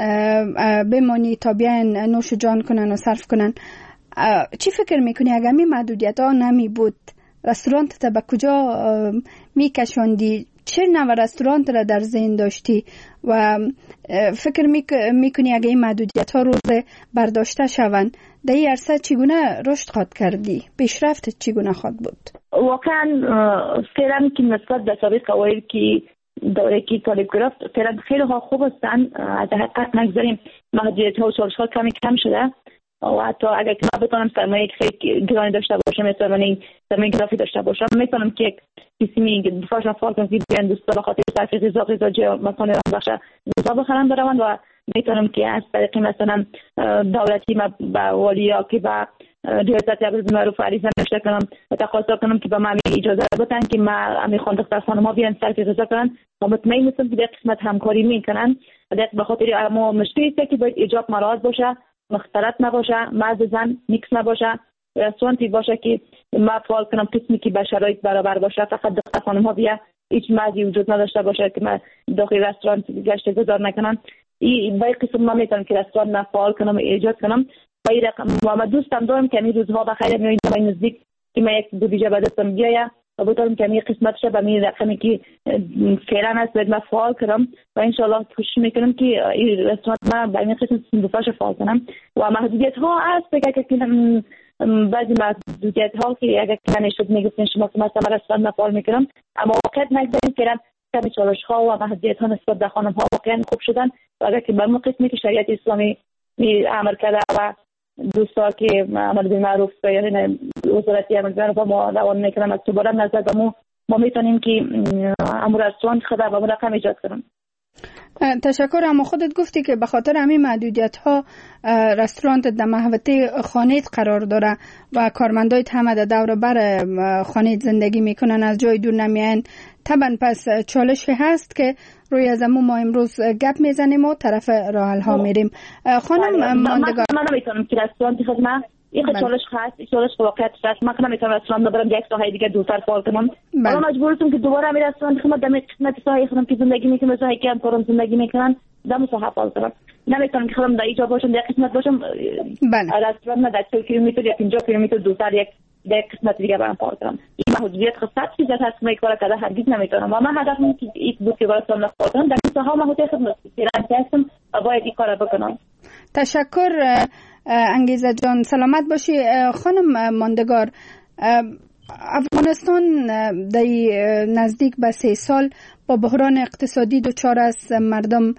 بمانی تا بیان نوش جان کنن و صرف کنن. چی فکر میکنی اگر می محدودیت ها نمی بود رستوران تا به کجا میکشوندی؟ چه نوع رستوران را در ذهن داشتی و فکر میکنی اگه این محدودیت ها روز برداشته شوند در این عرصه چگونه رشد خواهد کردی؟ پیشرفت چگونه خواهد بود؟ واقعا فعلا که نسبت به سابق قواعد که دوره که طالب گرفت فعلا خیلی ها خوب هستن، از حقیقت نگذاریم محدودیت ها و چالش ها کمی کم شده و حتی اگر که من بتونم سرمایه خیلی گرانی داشته باشم یا سرمایه سرمایه گرافی داشته باشم میتونم که یک سیستمی دفاعش فعال کنم که بیان دوستا بخاطر صرف غذا غذا جا مکان را بخش غذا بخرم بروند و میتونم که از طریق مثلا دولتی ما با والیا که با ریاست امر معروف عریضه نوشته کنم و تقاضا کنم که به من اجازه بدن که ما امی خان دختر خانم‌ها بیان صرف غذا کنن و مطمئن هستم که در قسمت همکاری میکنن و در بخاطر اما مشکلی است که باید ایجاب مراعات باشه، مختلط نباشه، مرد زن میکس نباشه، رستورانتی باشه که ما فعال کنم قسمی که به شرایط برابر باشه، فقط دختر خانم ها بیا هیچ مرزی وجود نداشته باشه که ما داخل رستوران گشت گذار نکنم. این باید قسم ما میتونم که رستوران ما فعال کنم و ایجاد کنم. باید رقم و ما دوستم دارم که این روزها بخیر میاییم نزدیک که ما یک بودجه به دستم بیایه و بودم که می قسمتش به می رقمی که فعلا است باید من فعال کنم و انشالله کوشش میکنم که این رستوران من به این قسمت صندوقش فعال کنم و محدودیت ها هست که که بعضی محدودیت ها که اگر که نشد میگفتین شما که مثلا رستوران فعال میکنم اما واقعیت نگذاریم فعلا کمی چالش ها و محدودیت ها نسبت به خانم ها واقعا خوب شدن و اگر که به اون قسمی که شریعت اسلامی عمل کرده و دوستا که عمل بالمعروف یعنی وزارتی عمل بالمعروف ما روان میکنن از دوباره نظر به ما ما میتونیم که امور رستوران خدا به رقم ایجاد کنیم. تشکر. اما خودت گفتی که به خاطر همین محدودیت ها رستوران در محوطه خانه‌ات قرار داره و کارمندای هم در دور بر خانه‌ات زندگی میکنن، از جای دور نمیان. طبعا پس چالش هست که روی از امو ما امروز گپ میزنیم و طرف راه حل ها میریم. خانم ماندگار، من نمیتونم که رستوران خدمت این چالش هست، این چالش واقعیت هست. من نمیتونم رستوران ببرم یک ساحه دیگه دورتر فعال کنم. من مجبورم که دوباره می رستوران خدمت در قسمت ساحه خودم که زندگی میکنم، ساحه که همکارم زندگی میکنن در ساحه فعال کنم. نمیتونم که خودم در اینجا باشم در قسمت باشم. بله. رستوران من در چهل کیلومتر یا پنجاه کیلومتر دورتر یک در قسمت دیگه برام فعال کنم. این محدودیت خاصه چیز هست که کار کرده هرگز نمیتونم. و من هدفم که این بود که رستوران فعال کنم در ساحه محدود خدمت هستم و باید این کارو بکنم. تشکر انگیزه جان، سلامت باشی. خانم ماندگار، افغانستان در نزدیک به سه سال با بحران اقتصادی دچار است، مردم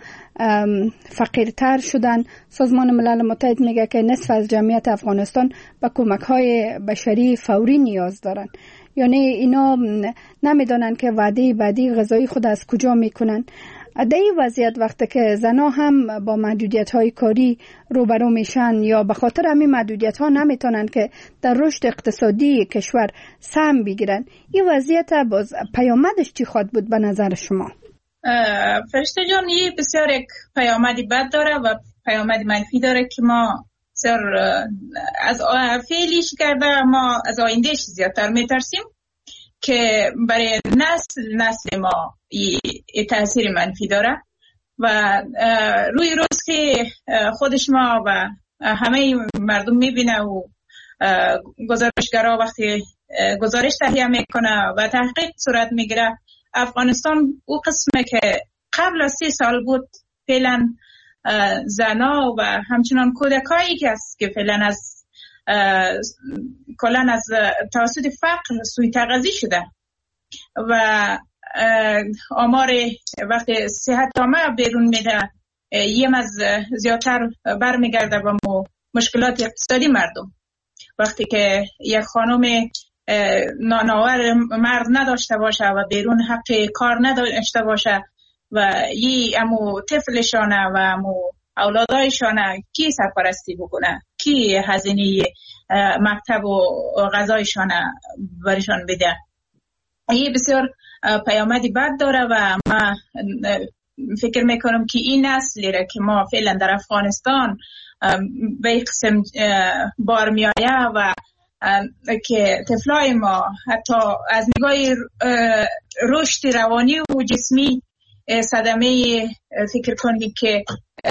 فقیرتر شدن. سازمان ملل متحد میگه که نصف از جمعیت افغانستان به کمک‌های بشری فوری نیاز دارن. یعنی اینا نمیدونن که وعده بعدی غذایی خود از کجا میکنن. در این وضعیت وقتی که زنها هم با محدودیت‌های کاری روبرو میشن یا به خاطر همین محدودیت‌ها نمیتونن که در رشد اقتصادی کشور سهم بگیرن، این وضعیت باز پیامدش چی خواهد بود به نظر شما؟ فرشته جان، این بسیار یک پیامدی بد داره و پیامدی منفی داره که ما بسیار از فعلیش کرده ما از آیندهش زیادتر میترسیم که برای نسل نسل ما این تاثیر منفی داره و روی روز که خودش ما و همه مردم میبینه و گزارشگرها وقتی گزارش تهیه میکنه و تحقیق صورت میگیره، افغانستان او قسمه که قبل از سی سال بود فعلا زنا و همچنان کودکایی که است که فعلا از کلان از توسط فقر سوی تغذیه شده و آمار وقتی صحت عامه بیرون میده یم از زیادتر برمیگرده به مشکلات اقتصادی مردم. وقتی که یک خانم نانآور مرد نداشته باشه و بیرون حق کار نداشته باشه و یه امو طفلشانه و امو اولادایشانه کی سرپرستی بکنه، کی هزینه مکتب و غذایشانه برشان بده. این بسیار پیامدی بد داره و ما فکر میکنم که این نسلی را که ما فعلا در افغانستان به این قسم بار می آید و که طفلای ما حتی از نگاه رشد روانی و جسمی صدمه فکر کنید که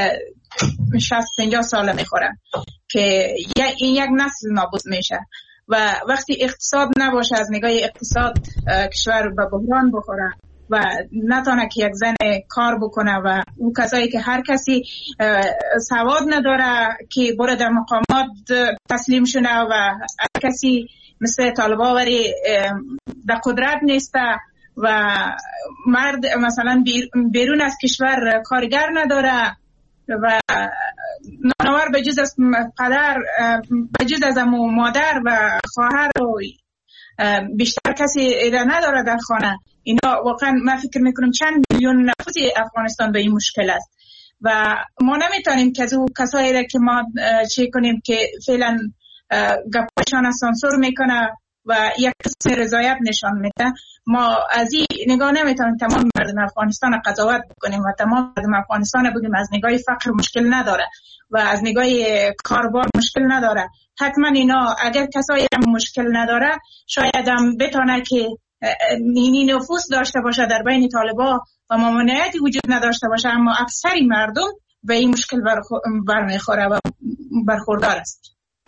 شصت پنجاه ساله میخورن که این یک نسل نابود میشه و وقتی اقتصاد نباشه از نگاه اقتصاد کشور به بحران بخوره و نتونه که یک زن کار بکنه و اون کسایی که هر کسی سواد نداره که بره در مقامات تسلیم شونه و هر کسی مثل طالبا وری در قدرت نیسته و مرد مثلا بیرون از کشور کارگر نداره و نانآور به جز از پدر به جز از امو مادر و خواهر و بیشتر کسی را نداره در خانه. اینا واقعا من فکر میکنم چند میلیون نفوس افغانستان به این مشکل است و ما نمیتونیم که از او کسایی را که ما چی کنیم که فعلا گپاشان سانسور میکنه و یک قسم رضایت نشان میده. ما از این نگاه نمیتونیم تمام مردم افغانستان قضاوت بکنیم و تمام مردم افغانستان بگیم از نگاه فقر مشکل نداره و از نگاه کاربار مشکل نداره. حتما اینا اگر کسایی هم مشکل نداره شاید هم بتونه که اینی نفوذ داشته باشه در بین طالبا و ممانعتی وجود نداشته باشه، اما اکثری مردم به این مشکل برمیخوره و برخوردار است.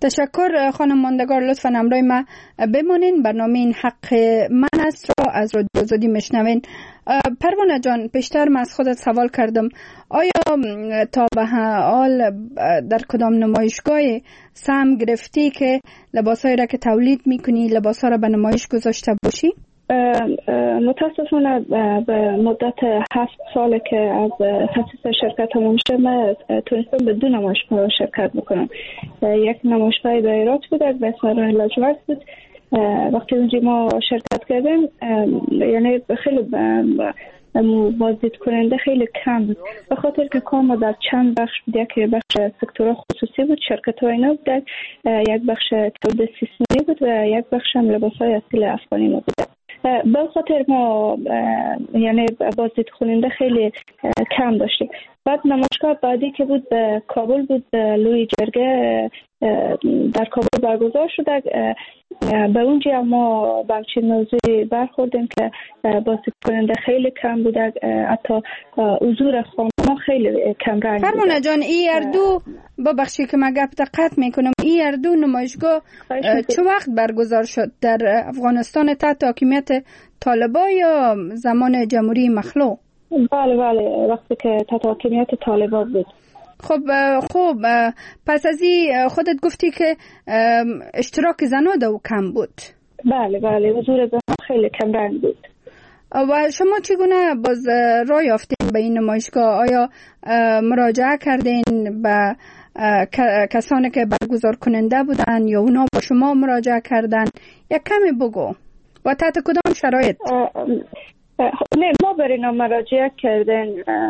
تشکر خانم ماندگار، لطفاً همراه ما بمانین. برنامه این حق من است را از رادیو آزادی میشنوین. پروانه جان، پیشتر من از خودت سوال کردم آیا تا به حال در کدام نمایشگاه سهم گرفتی که لباسایی را که تولید میکنی لباسا را به نمایش گذاشته باشی؟ متاسفانه به مدت هفت ساله که از تأسیس شرکت تمام شد من تونستم به دو نمایشگاه شرکت بکنم. یک نمایشگاه به ایرات بود به اسم راه لاجورد بود. وقتی اونجا ما شرکت کردیم یعنی خیلی بازدید کننده خیلی کم بود به خاطر که کام در چند بخش بود. یک بخش سکتور خصوصی بود، شرکت های اینا بود، یک بخش تولید سیستمی بود و یک بخش هم لباس های اصیل افغانی ما بود. به خاطر ما یعنی بازدید کننده خیلی کم داشتیم. بعد نمایشگاه بعدی که بود به کابل بود، لوی جرگه در کابل برگزار شده. به اونجا ما به همچین موضوعی برخوردیم که بازدید کننده خیلی کم بوده، حتی حضور خانم‌ها خیلی کم رنگ بوده. فرمانه جان، این اردو ببخشید که من گپ قطع میکنم، این اردو نمایشگاه چه وقت برگزار شد؟ در افغانستان تحت حاکمیت طالبان یا زمان جمهوری مخلوع؟ بله بله وقتی که تحت حاکمیت طالبان بود. خب خوب، پس از این خودت گفتی که اشتراک زنان دو کم بود. بله بله حضور زنان خیلی کم رنگ بود. و شما چگونه باز راه یافتین به این نمایشگاه؟ آیا مراجعه کردین به کسانی که برگزار کننده بودن یا اونا با شما مراجعه کردن؟ یک کمی بگو و تحت کدام شرایط؟ نه ما بر اینا مراجعه کردن،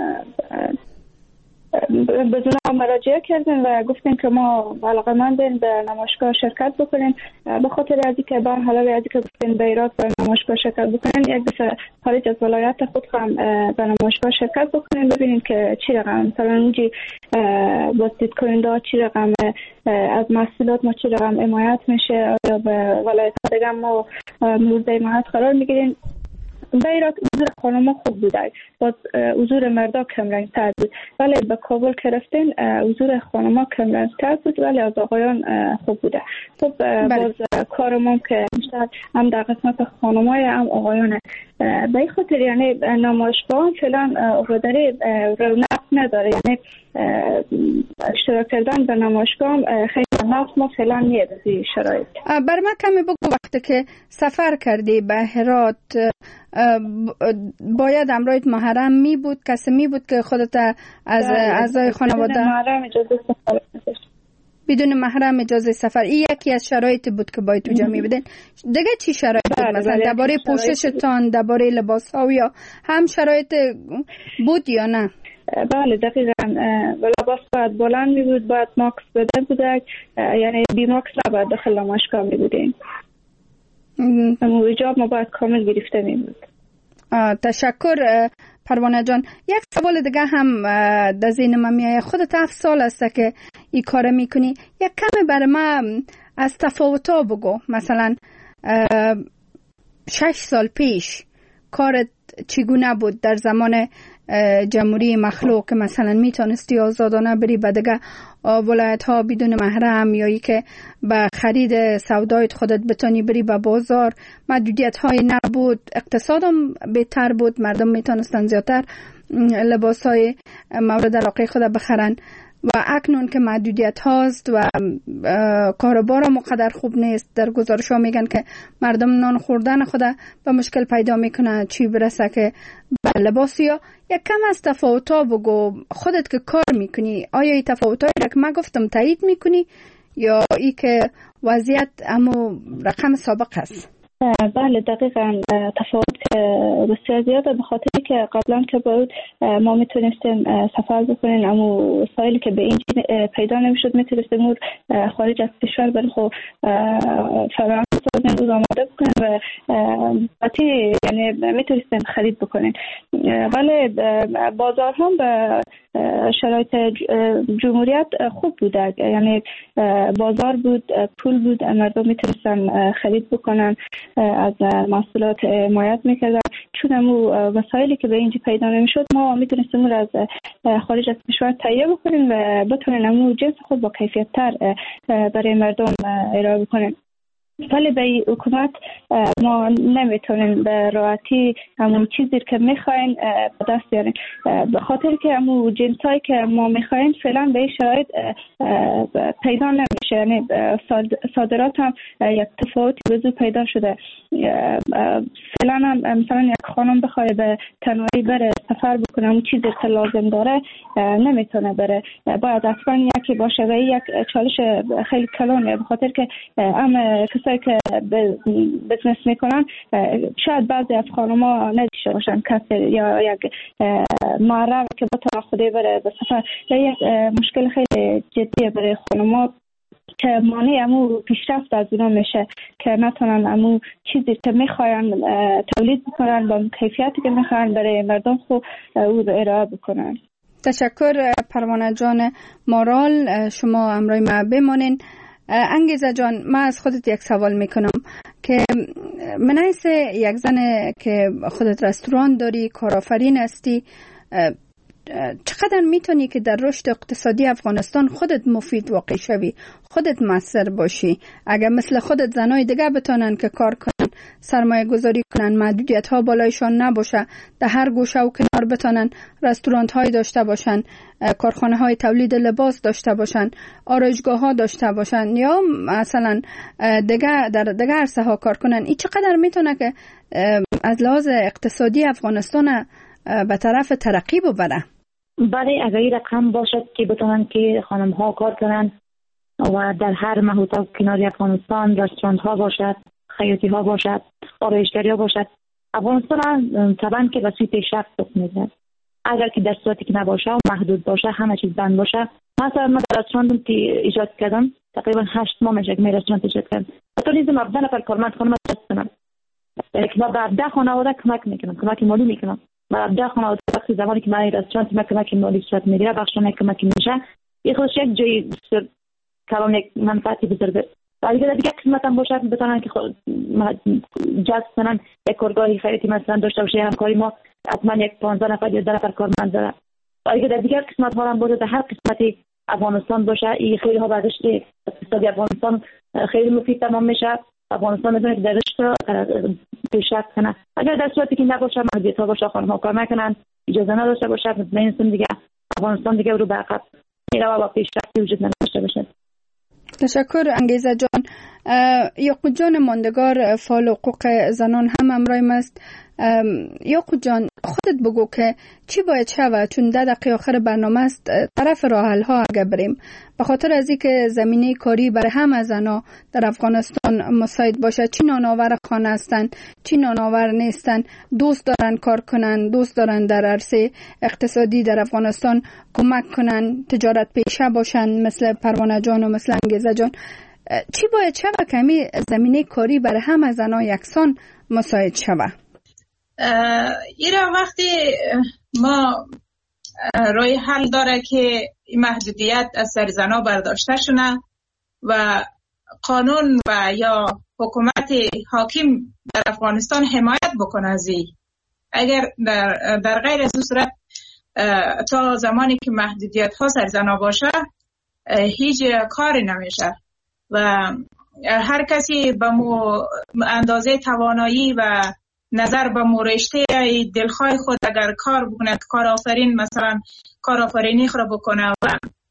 به اونا مراجعه کردن و گفتن که ما علاقه‌مندیم به نمایشگاه شرکت بکنیم. به خاطر از اینکه به علاوه از اینکه گفتن به ایراد به نمایشگاه شرکت بکنیم، یک دفعه خارج از ولایت خود هم به نمایشگاه شرکت بکنیم ببینیم که چی رقم مثلا اونجی بازدید کننده چی رقم از محصولات ما چی رقم حمایت میشه، یا به ولایت دیگه ما مورد حمایت قرار میگیریم. به ایراد حضور خانم خوب بوده، باز حضور مردا کم رنگ تر بود، ولی به کابل که رفتین حضور خانم کم رنگ تر بود ولی از آقایان خوب بوده. خب باز کارمون که بیشتر هم در قسمت خانم های هم آقایانه. به این خاطر یعنی نمایشگاه فعلا اقداری رونق نداره، یعنی اشتراک کردن به نمایشگاه خیلی نفس ما فعلا نیه بزی شرایط. بر من کمی بگو، وقتی که سفر کردی به هرات باید امرایت محرم می بود، کسی می بود که خودت از اعضای خانواده؟ بدون محرم اجازه سفر نداشت. بدون محرم اجازه سفر، این یکی از شرایط بود که باید تو جمعی بدین. دیگه چی شرایط بود؟ مثلا درباره پوششتان، درباره لباس ها یا هم شرایط بود یا نه؟ بله دقیقاً لباس باید بلند می بود، باید ماکس بده بوده، یعنی بی ماکس نباید داخل نمایشگاه می بودیم. اما حجاب ما باید کامل گرفته می بود. تشکر پروانه جان. یک سوال دیگه هم در ذهن من میاد. خودت هفت سال است که این کار میکنی، یک کمی برای ما از تفاوت‌ها بگو. مثلا شش سال پیش کارت چگونه بود در زمان جمهوری مخلوع که مثلا میتونستی آزادانه بری به دیگه ولایت ها بدون محرم، یا ای که به خرید سودایت خودت بتونی بری به بازار، محدودیت های نبود، اقتصادم بهتر بود، مردم میتونستن زیادتر لباس های مورد علاقه خود بخرن. و اکنون که محدودیت هاست و کاروبار مقدر خوب نیست، در گزارش ها میگن که مردم نان خوردن خود به مشکل پیدا میکنه، چی برسه که به لباس. یا یک کم از تفاوت ها بگو. خودت که کار میکنی آیا این تفاوت هایی را که من گفتم تایید میکنی یا ای که وضعیت امو رقم سابق هست؟ بله دقیقاً تفاوت بسیار زیاده، به خاطری که قبلا که بود ما میتونستیم سفر بکنیم اما وسایلی که به این پیدا نمیشد میتونستیم خارج از کشور برای خود فراهم سازیم روز آماده بکنیم و باتی یعنی میتونستیم خرید بکنیم. ولی بازار هم به شرایط جمهوریت خوب بوده، یعنی بازار بود، پول بود، مردم میتونستن خرید بکنن، از محصولات حمایت میکردن. چون امو وسایلی که به اینجا پیدا نمیشد ما میتونستیم اون از خارج از کشور تهیه بکنیم و بتونیم امو جنس خود با کیفیت تر برای مردم ارائه بکنیم. ولی به حکومت ما نمیتونیم به راحتی همون چیزی که میخواین به دست بیاریم، به خاطر که همون جنسایی که ما میخواین فعلا به این شرایط پیدا نمیشه. یعنی صادرات هم یک تفاوتی بزرگ پیدا شده. فعلا هم مثلا یک خانم بخواد به تنهایی بره سفر بکنه اون چیزی که لازم داره نمیتونه بره، باید اصلا یکی باشه و یک چالش خیلی کلانه، به خاطر که هم کسایی که بزنس میکنن شاید بعضی از خانم‌ها نداشته باشن کسی یا یک معرف که بتونه خودی بره به سفر. یک مشکل خیلی جدیه برای خانم‌ها که مانع امو پیشرفت از اونا میشه که نتونن امو چیزی که میخواین تولید بکنن با کیفیتی که میخواین برای مردم خود او ارائه بکنن. تشکر پروانه جان مارال، شما امروی ما بمانین. انگیزه جان، من از خودت یک سوال میکنم که من حیث یک زن که خودت رستوران داری، کارآفرین هستی، چقدر میتونی که در رشد اقتصادی افغانستان خودت مفید واقع شوی، خودت مؤثر باشی؟ اگر مثل خودت زنای دیگه بتونن که کار کنن، سرمایه گذاری کنن، محدودیت ها بالایشان نباشه، در هر گوشه و کنار بتونن رستورانت های داشته باشن، کارخانه های تولید لباس داشته باشن، آرایشگاه ها داشته باشن یا مثلا دیگه در دیگه عرصه ها کار کنن، این چقدر میتونه که از لحاظ اقتصادی افغانستان به طرف ترقی ببره؟ برای اگر این رقم باشد که بتونن که خانم ها کار کنن و در هر محوطه و کنار افغانستان رستوران ها باشد، خیاطی ها باشد، آرایشگری ها باشد، افغانستان طبعا که وسیع پیشرفت می‌کنه. اگر که در صورتی که نباشه و محدود باشه، همه چیز بند باشه. مثلا من در رستوران که ایجاد کردم تقریبا هشت ماه میشه که من رستوران ایجاد کردم. حتی نیز مبدا نفر کارمند خانم هست کنم که ما به ده خانواده کمک میکنم، کمک مالی میکنم. و ده خانواده وقتی زمانی که من رستوران ما کمک مالی صورت میگیره، بخشونه کمک میشه، این خودش یک جای کلام یک منفعتی بزرگه. و اگر دیگه قسمت هم باشه بتونن که جذب کنن یک کارگاهی خیاطی مثلا داشته باشه، همکاری ما حتما یک پانزده نفر یا ده نفر کارمند داره. و اگر در دیگر قسمت ها هم باشه، در هر قسمتی افغانستان باشه، این خیلی ها برداشت اقتصادی افغانستان خیلی مفید تمام میشه. افغانستان میتونه که در رشد پیشرفت کنه. اگر در صورتی که نباشه، محدودیت ها باشه، خانم ها کار نکنن، اجازه نداشته باشه، مطمئن هستم دیگه افغانستان دیگه رو به عقب میره و پیشرفتی وجود نداشته باشه. تشکر انگیزه جان. یعقوب جان ماندگار، فعال حقوق زنان هم همراه است. یعقوب جان، خودت بگو که چی باید شود، چون ده دقیقه آخر برنامه است، طرف راه حل ها اگر بریم، به خاطر از اینکه زمینه کاری برای همه زنا در افغانستان مساعد باشه، چی نانآور خانه هستن، چی نانآور نیستن، دوست دارن کار کنن، دوست دارن در عرصه اقتصادی در افغانستان کمک کنن، تجارت پیشه باشن مثل پروانه جان و مثل انگیزه جان، چی باید شود که همین زمینه کاری برای همه زنا یکسان مساعد شود؟ ایرا وقتی ما روی حل داره که محدودیت از سر زنا برداشته شونه و قانون و یا حکومت حاکم در افغانستان حمایت بکنه از این. اگر در, در غیر از صورت تا زمانی که محدودیت ها سر زنا باشه هیچ کاری نمیشه و هر کسی به مو اندازه توانایی و نظر به مورشته دلخواه خود اگر کار بکنه، کار آفرین مثلا کار آفرینی خود بکنه و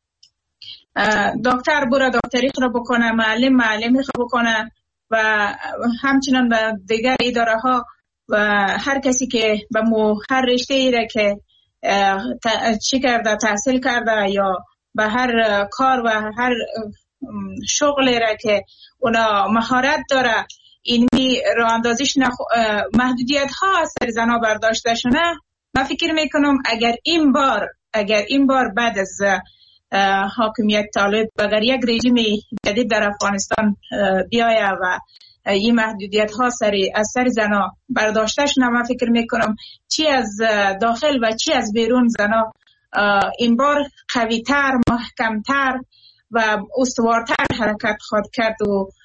دکتر برا دکتری خود بکنه، معلم معلمی خود بکنه و همچنان به دیگر اداره ها و هر کسی که به مو هر رشته ایره که چی کرده، تحصیل کرده یا به هر کار و هر شغلی را که اونا مهارت داره اینی راه اندازیش نخ... محدودیت ها از سر زنا برداشته شده. من فکر میکنم اگر این بار اگر این بار بعد از حاکمیت طالب اگر یک رژیم جدید در افغانستان بیایه و این محدودیت ها سر از سر زنا برداشته شده، من فکر میکنم چی از داخل و چی از بیرون زنا این بار قوی‌تر، محکم‌تر و استوارتر حرکت خواهد کرد و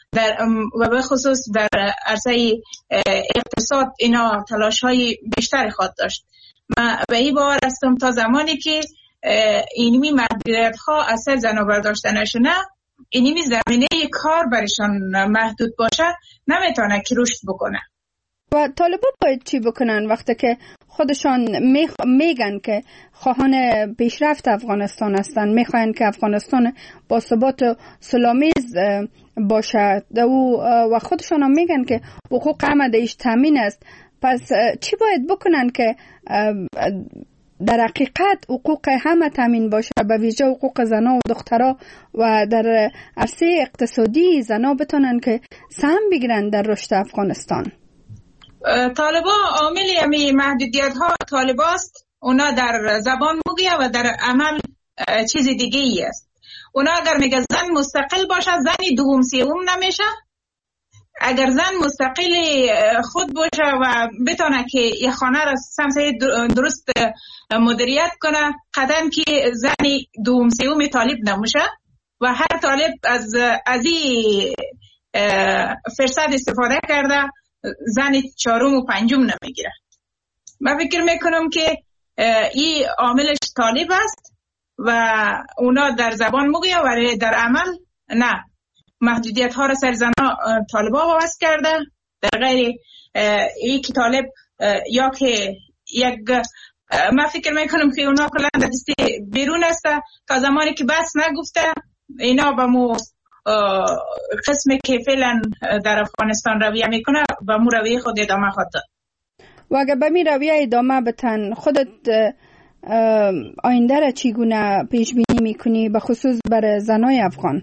در و به خصوص در عرصه اقتصاد اینا تلاش های بیشتر خواهد داشت. من به این باور هستم تا زمانی که اینمی محدودیت ها از سر زنا برداشته نشونه، اینمی زمینه کار برشان محدود باشه، نمیتونه که رشد بکنه. و طالبا باید چی بکنن وقتی که خودشان میگن که خواهان پیشرفت افغانستان هستن، میخواین که افغانستان با ثبات و سلامیز باشه و خودشان هم میگن که حقوق همه ایش تامین است، پس چی باید بکنن که در حقیقت حقوق همه تامین باشه، به ویژه حقوق زنا و دخترها و در عرصه اقتصادی زنا بتونن که سهم بگیرن در رشد افغانستان؟ طالبا عامل امی محدودیت ها طالباست، اونا در زبان میگه و در عمل چیز دیگه ای است. اونا اگر میگه زن مستقل باشه، زنی دوم سوم نمیشه. اگر زن مستقل خود باشه و بتونه که یه خانه را سمسه درست مدیریت کنه، قطعاً که زنی دوم سوم طالب نمیشه و هر طالب از از این فرصت استفاده کرده زن چهارم و پنجم نمیگیره. من فکر میکنم که این عاملش طالب است و اونا در زبان میگه ولی در عمل نه. محدودیت ها را سر زنا طالبا وابست کرده، در غیر این که طالب یا که یک، من فکر میکنم که اونا کلا در دستی بیرون است تا زمانی که بس نگفته اینا با مو قسمی که فعلا در افغانستان رویه میکنه و مو رویه خود ادامه خواهد داد. و اگر به می رویه ادامه بتن، خودت آینده را چگونه پیش بینی میکنی به خصوص برای زنای افغان؟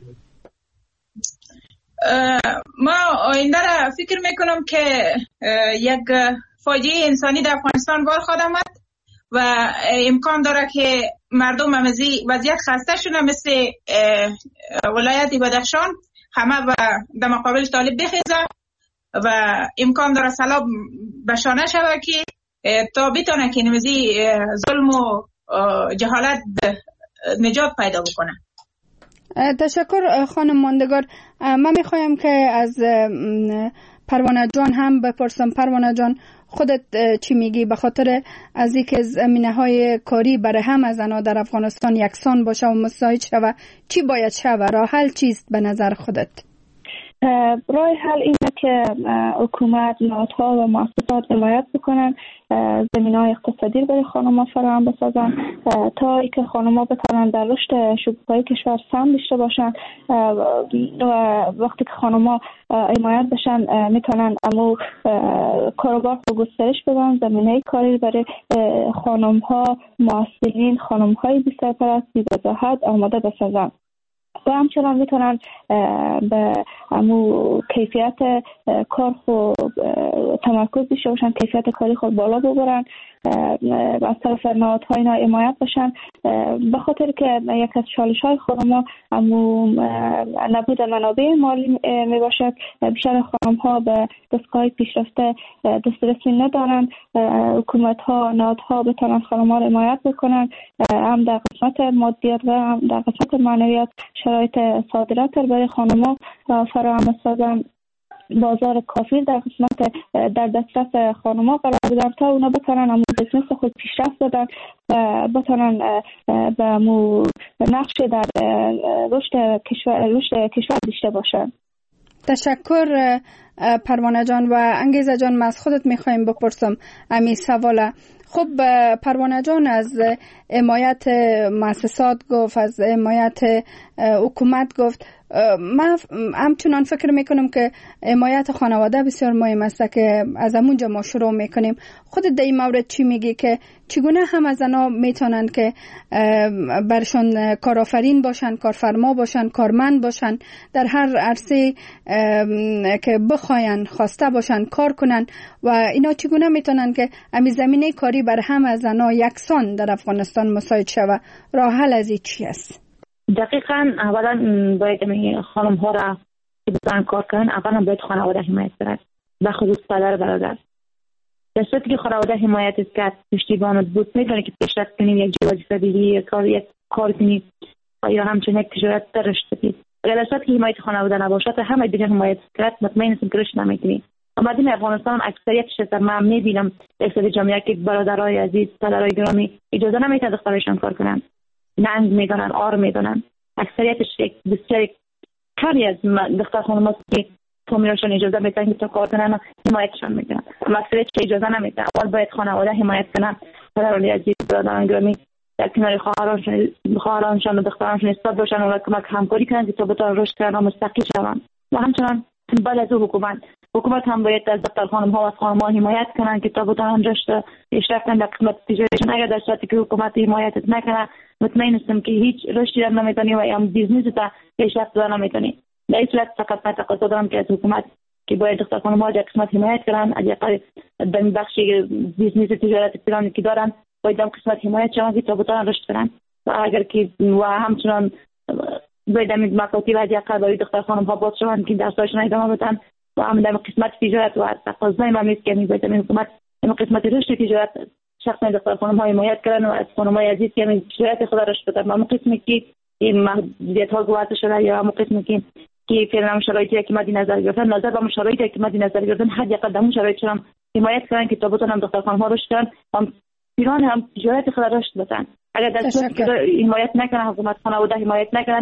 ما آینده را فکر میکنم که یک فاجعه انسانی در افغانستان بار خواهد آمد و امکان داره که مردم هم از وضعیت خسته شدن، مثل ولایت بدخشان همه در مقابل طالب بخیزه و امکان داره سلاب بشانه شود که تا بتونه که نمزی ظلم و جهالت نجات پیدا بکنه. تشکر خانم ماندگار. من میخوایم که از پروانه جان هم بپرسم. پروانه جان، خودت چی میگی به خاطر از اینکه زمینه های کاری برای همه زنها در افغانستان یکسان باشه و مساعد شود، چی باید شود؟ راه حل چیست به نظر خودت؟ راه حل اینه که حکومت، نهادها و مؤسسات حمایت بکنن، زمینه‌های اقتصادی برای خانم‌ها فراهم بسازن تا اینکه خانم‌ها بتونن در رشد شکوفایی کشور سهم داشته باشن و وقتی که خانم‌ها حمایت بشن میتونن امو کاروبار رو گسترش بدن، زمینه کاری برای خانم‌ها، معسولین، خانم‌های بی سرپرست، بی وضاحت آماده بسازن و همچنان میتونن به امو کیفیت کار خود تمرکز داشته باشن، کیفیت کاری خود بالا ببرن و از طرف نهادهای اینا حمایت بشن، به خاطر که یک از چالش های خانم‌ها امو نبود منابع مالی می باشد. بیشتر خانم‌ها به دستگاه پیشرفته دسترسی ندارن. حکومت ها، نهادها بتونن خانم‌ها را حمایت بکنن، هم در قسمت مادیات و هم در قسمت معنویات شرایط صادرات برای خانم‌ها فراهم سازن، بازار کافی در قسمت در دسترس خانم‌ها قرار بدن تا اونا بتونن امو بزنس خود پیشرفت بدن و بتونن به امو نقش در رشد کشور رشد کشور داشته باشن. تشکر پروانه جان. و انگیزه جان، من از خودت میخوایم بپرسم امی سواله. خب پروانه جان از حمایت مؤسسات گفت، از حمایت حکومت گفت. من همچنان فکر میکنم که حمایت خانواده بسیار مهم است که از همونجا ما شروع میکنیم. خودت در این مورد چی میگی که چگونه هم از زنها میتونن که برشون کارآفرین باشن، کارفرما باشن، کارمند باشن، در هر عرصه که بخواین خواسته باشن کار کنن و اینا چگونه میتونن که همین زمینه کاری بر هم از زنها یکسان در افغانستان مساعد شود؟ راه حل از این چی است؟ دقیقاً اولا باید خانم ها را که بتونن کار کنن، اولا باید خانواده حمایت کرد، به خصوص پدر برادر. در صورتی که خانواده حمایت کرد، پشتیبانت بود، میتونه که پیشرفت کنیم، یک جواز طبیعی کار یک کار کنیم یا همچنین یک تجارت رشد بدید. اگر در صورت که حمایت خانواده نباشد همه دیگه حمایت کرد مطمئن هستم که رشد نمیکنیم. آمدیم افغانستان اکثریتش است من میبینم اقتصاد جامعه که برادرای عزیز پدرای گرامی اجازه نمیدن دخترشان کار کنن، ننگ میدونن، آر میدونن. اکثریتش بسیار کمی از دختر خانم هست که فامیلشان اجازه میدن که تا کار کنن حمایتشان میکنن، اما اکثریت که اجازه نمیدن. اول باید خانواده حمایت کنن، پدرای عزیز برادران گرامی در کنار خواهرانشان خواهرانشان و دخترانشان ایستاد باشن و کمک همکاری کنن که تا بتوان رشد کردن و مستقل شوند. و همچنان بعد از حکومت حکومت هم باید از دختر خانم ها و از خانم ها حمایت کنن که تا بتوان رشد پیشرفت کنن در قسمت تجاریشون. اگر در صورتی که حکومت حمایت نکنه مطمئن هستم که هیچ رشدی را نمیتونی و هم بیزنس تا پیشرفت دادن نمیتونی. در این صورت فقط من تقاضا دارم که از حکومت که باید دختر خانم ها در قسمت حمایت کنن، از یقه در بخش بیزنس تجارت پیرانی که دارن باید هم قسمت حمایت شوند که تا بتوان رشد کنن. و اگر که و همچنان باید هم مکاتب از یقه برای دختر خانم ها باز شوند که درساشون ادامه بدن و هم در قسمت تجارت و تقاضای ما میست که باید هم حکومت هم قسمت رشد تجارت شخصا دختر خانم ها حمایت کردن و از خانم های عزیز که هم تجارت خود رشد بدن. اما قسمی که این محدودیت ها گوارده شده یا اما قسمی که که فعلا شرایطی که مد نظر گرفتن نظر به شرایطی که مد نظر گرفتن حد یا قدم شرایط هم حمایت کردن که تا بتونن دختر خانم ها رشد کنن، هم پیران هم تجارت خود رشد بدن. اگر در صورتی که حمایت نکنه حکومت خانواده حمایت نکنن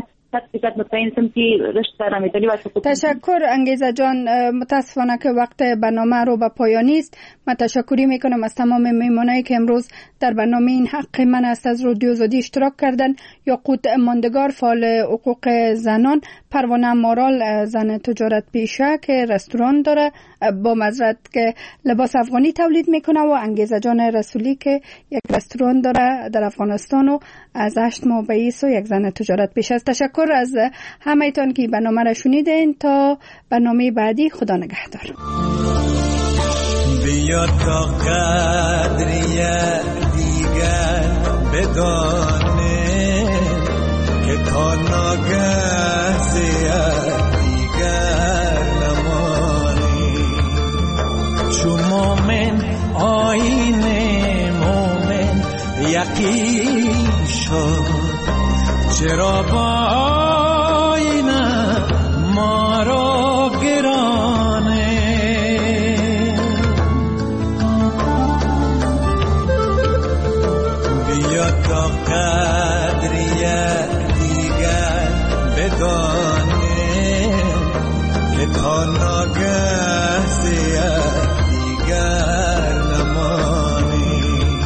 تشکر انگیزه جان. متاسفانه که وقت برنامه رو به پایانی است. من تشکری میکنم از تمام میمونایی که امروز در برنامه این حق من است از رادیو آزادی اشتراک کردن. یاقوت ماندگار فعال حقوق زنان، پروانه مارال زن تجارت پیشه که رستوران داره با معذرت که لباس افغانی تولید میکنه و انگیزه جان رسولی که یک رستوران داره در افغانستان و از هشت ماه به ایسو یک زن تجارت پیشه است. تشکر از همه ایتان که برنامه را شنیدین. تا برنامه بعدی خدا نگهدار. بیا تا قدریه دیگر بدانه که تا ناگه زیاد دیگر نمانی. چو مومن آین مومن یقین شد، چرا با آینه ما را گرانه. بیا تا قدریه دیگر بدانه که تا ناگه زیاد دیگر نمانی.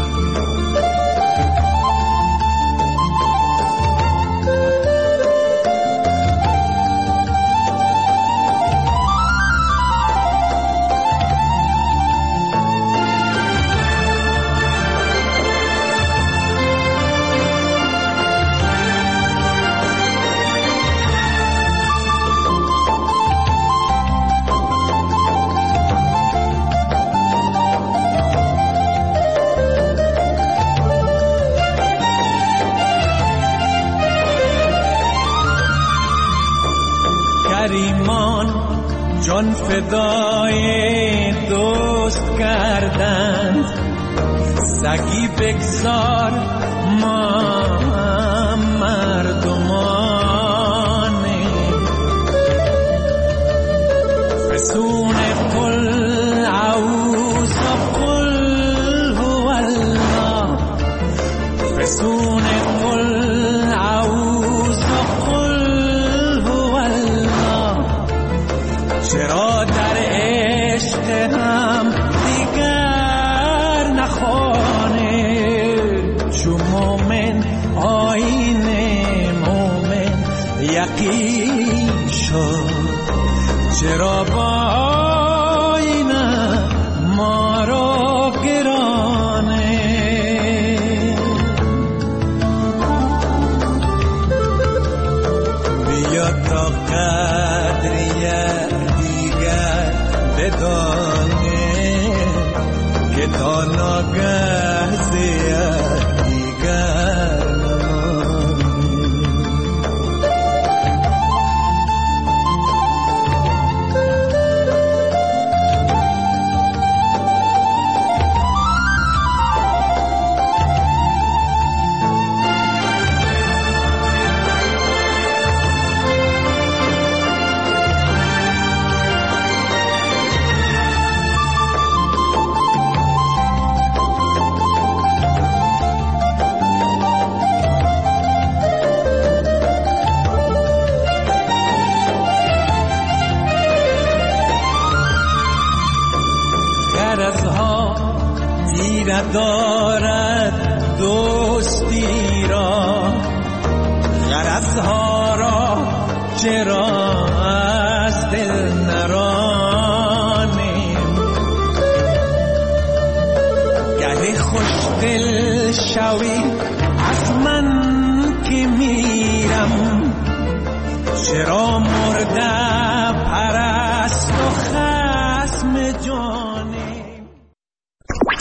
جان فدای دوست کردند، سگی بگذار ما مردمانه. فسون قل عوض قل هو الله، فسون قل عوض قل هو الله. چرا در عشق هم دیگر نخوانه. چو مومن آین مومن یقین شد، چرا با آینه ما را گرانه. بیا تا قدریه بدانه که تا ناگه زیاد دیگر دارد دوستی را، غرضها را چرا از دل نرانیم. گهی خوش دل شوی از من که میرم، چرا مرده پرست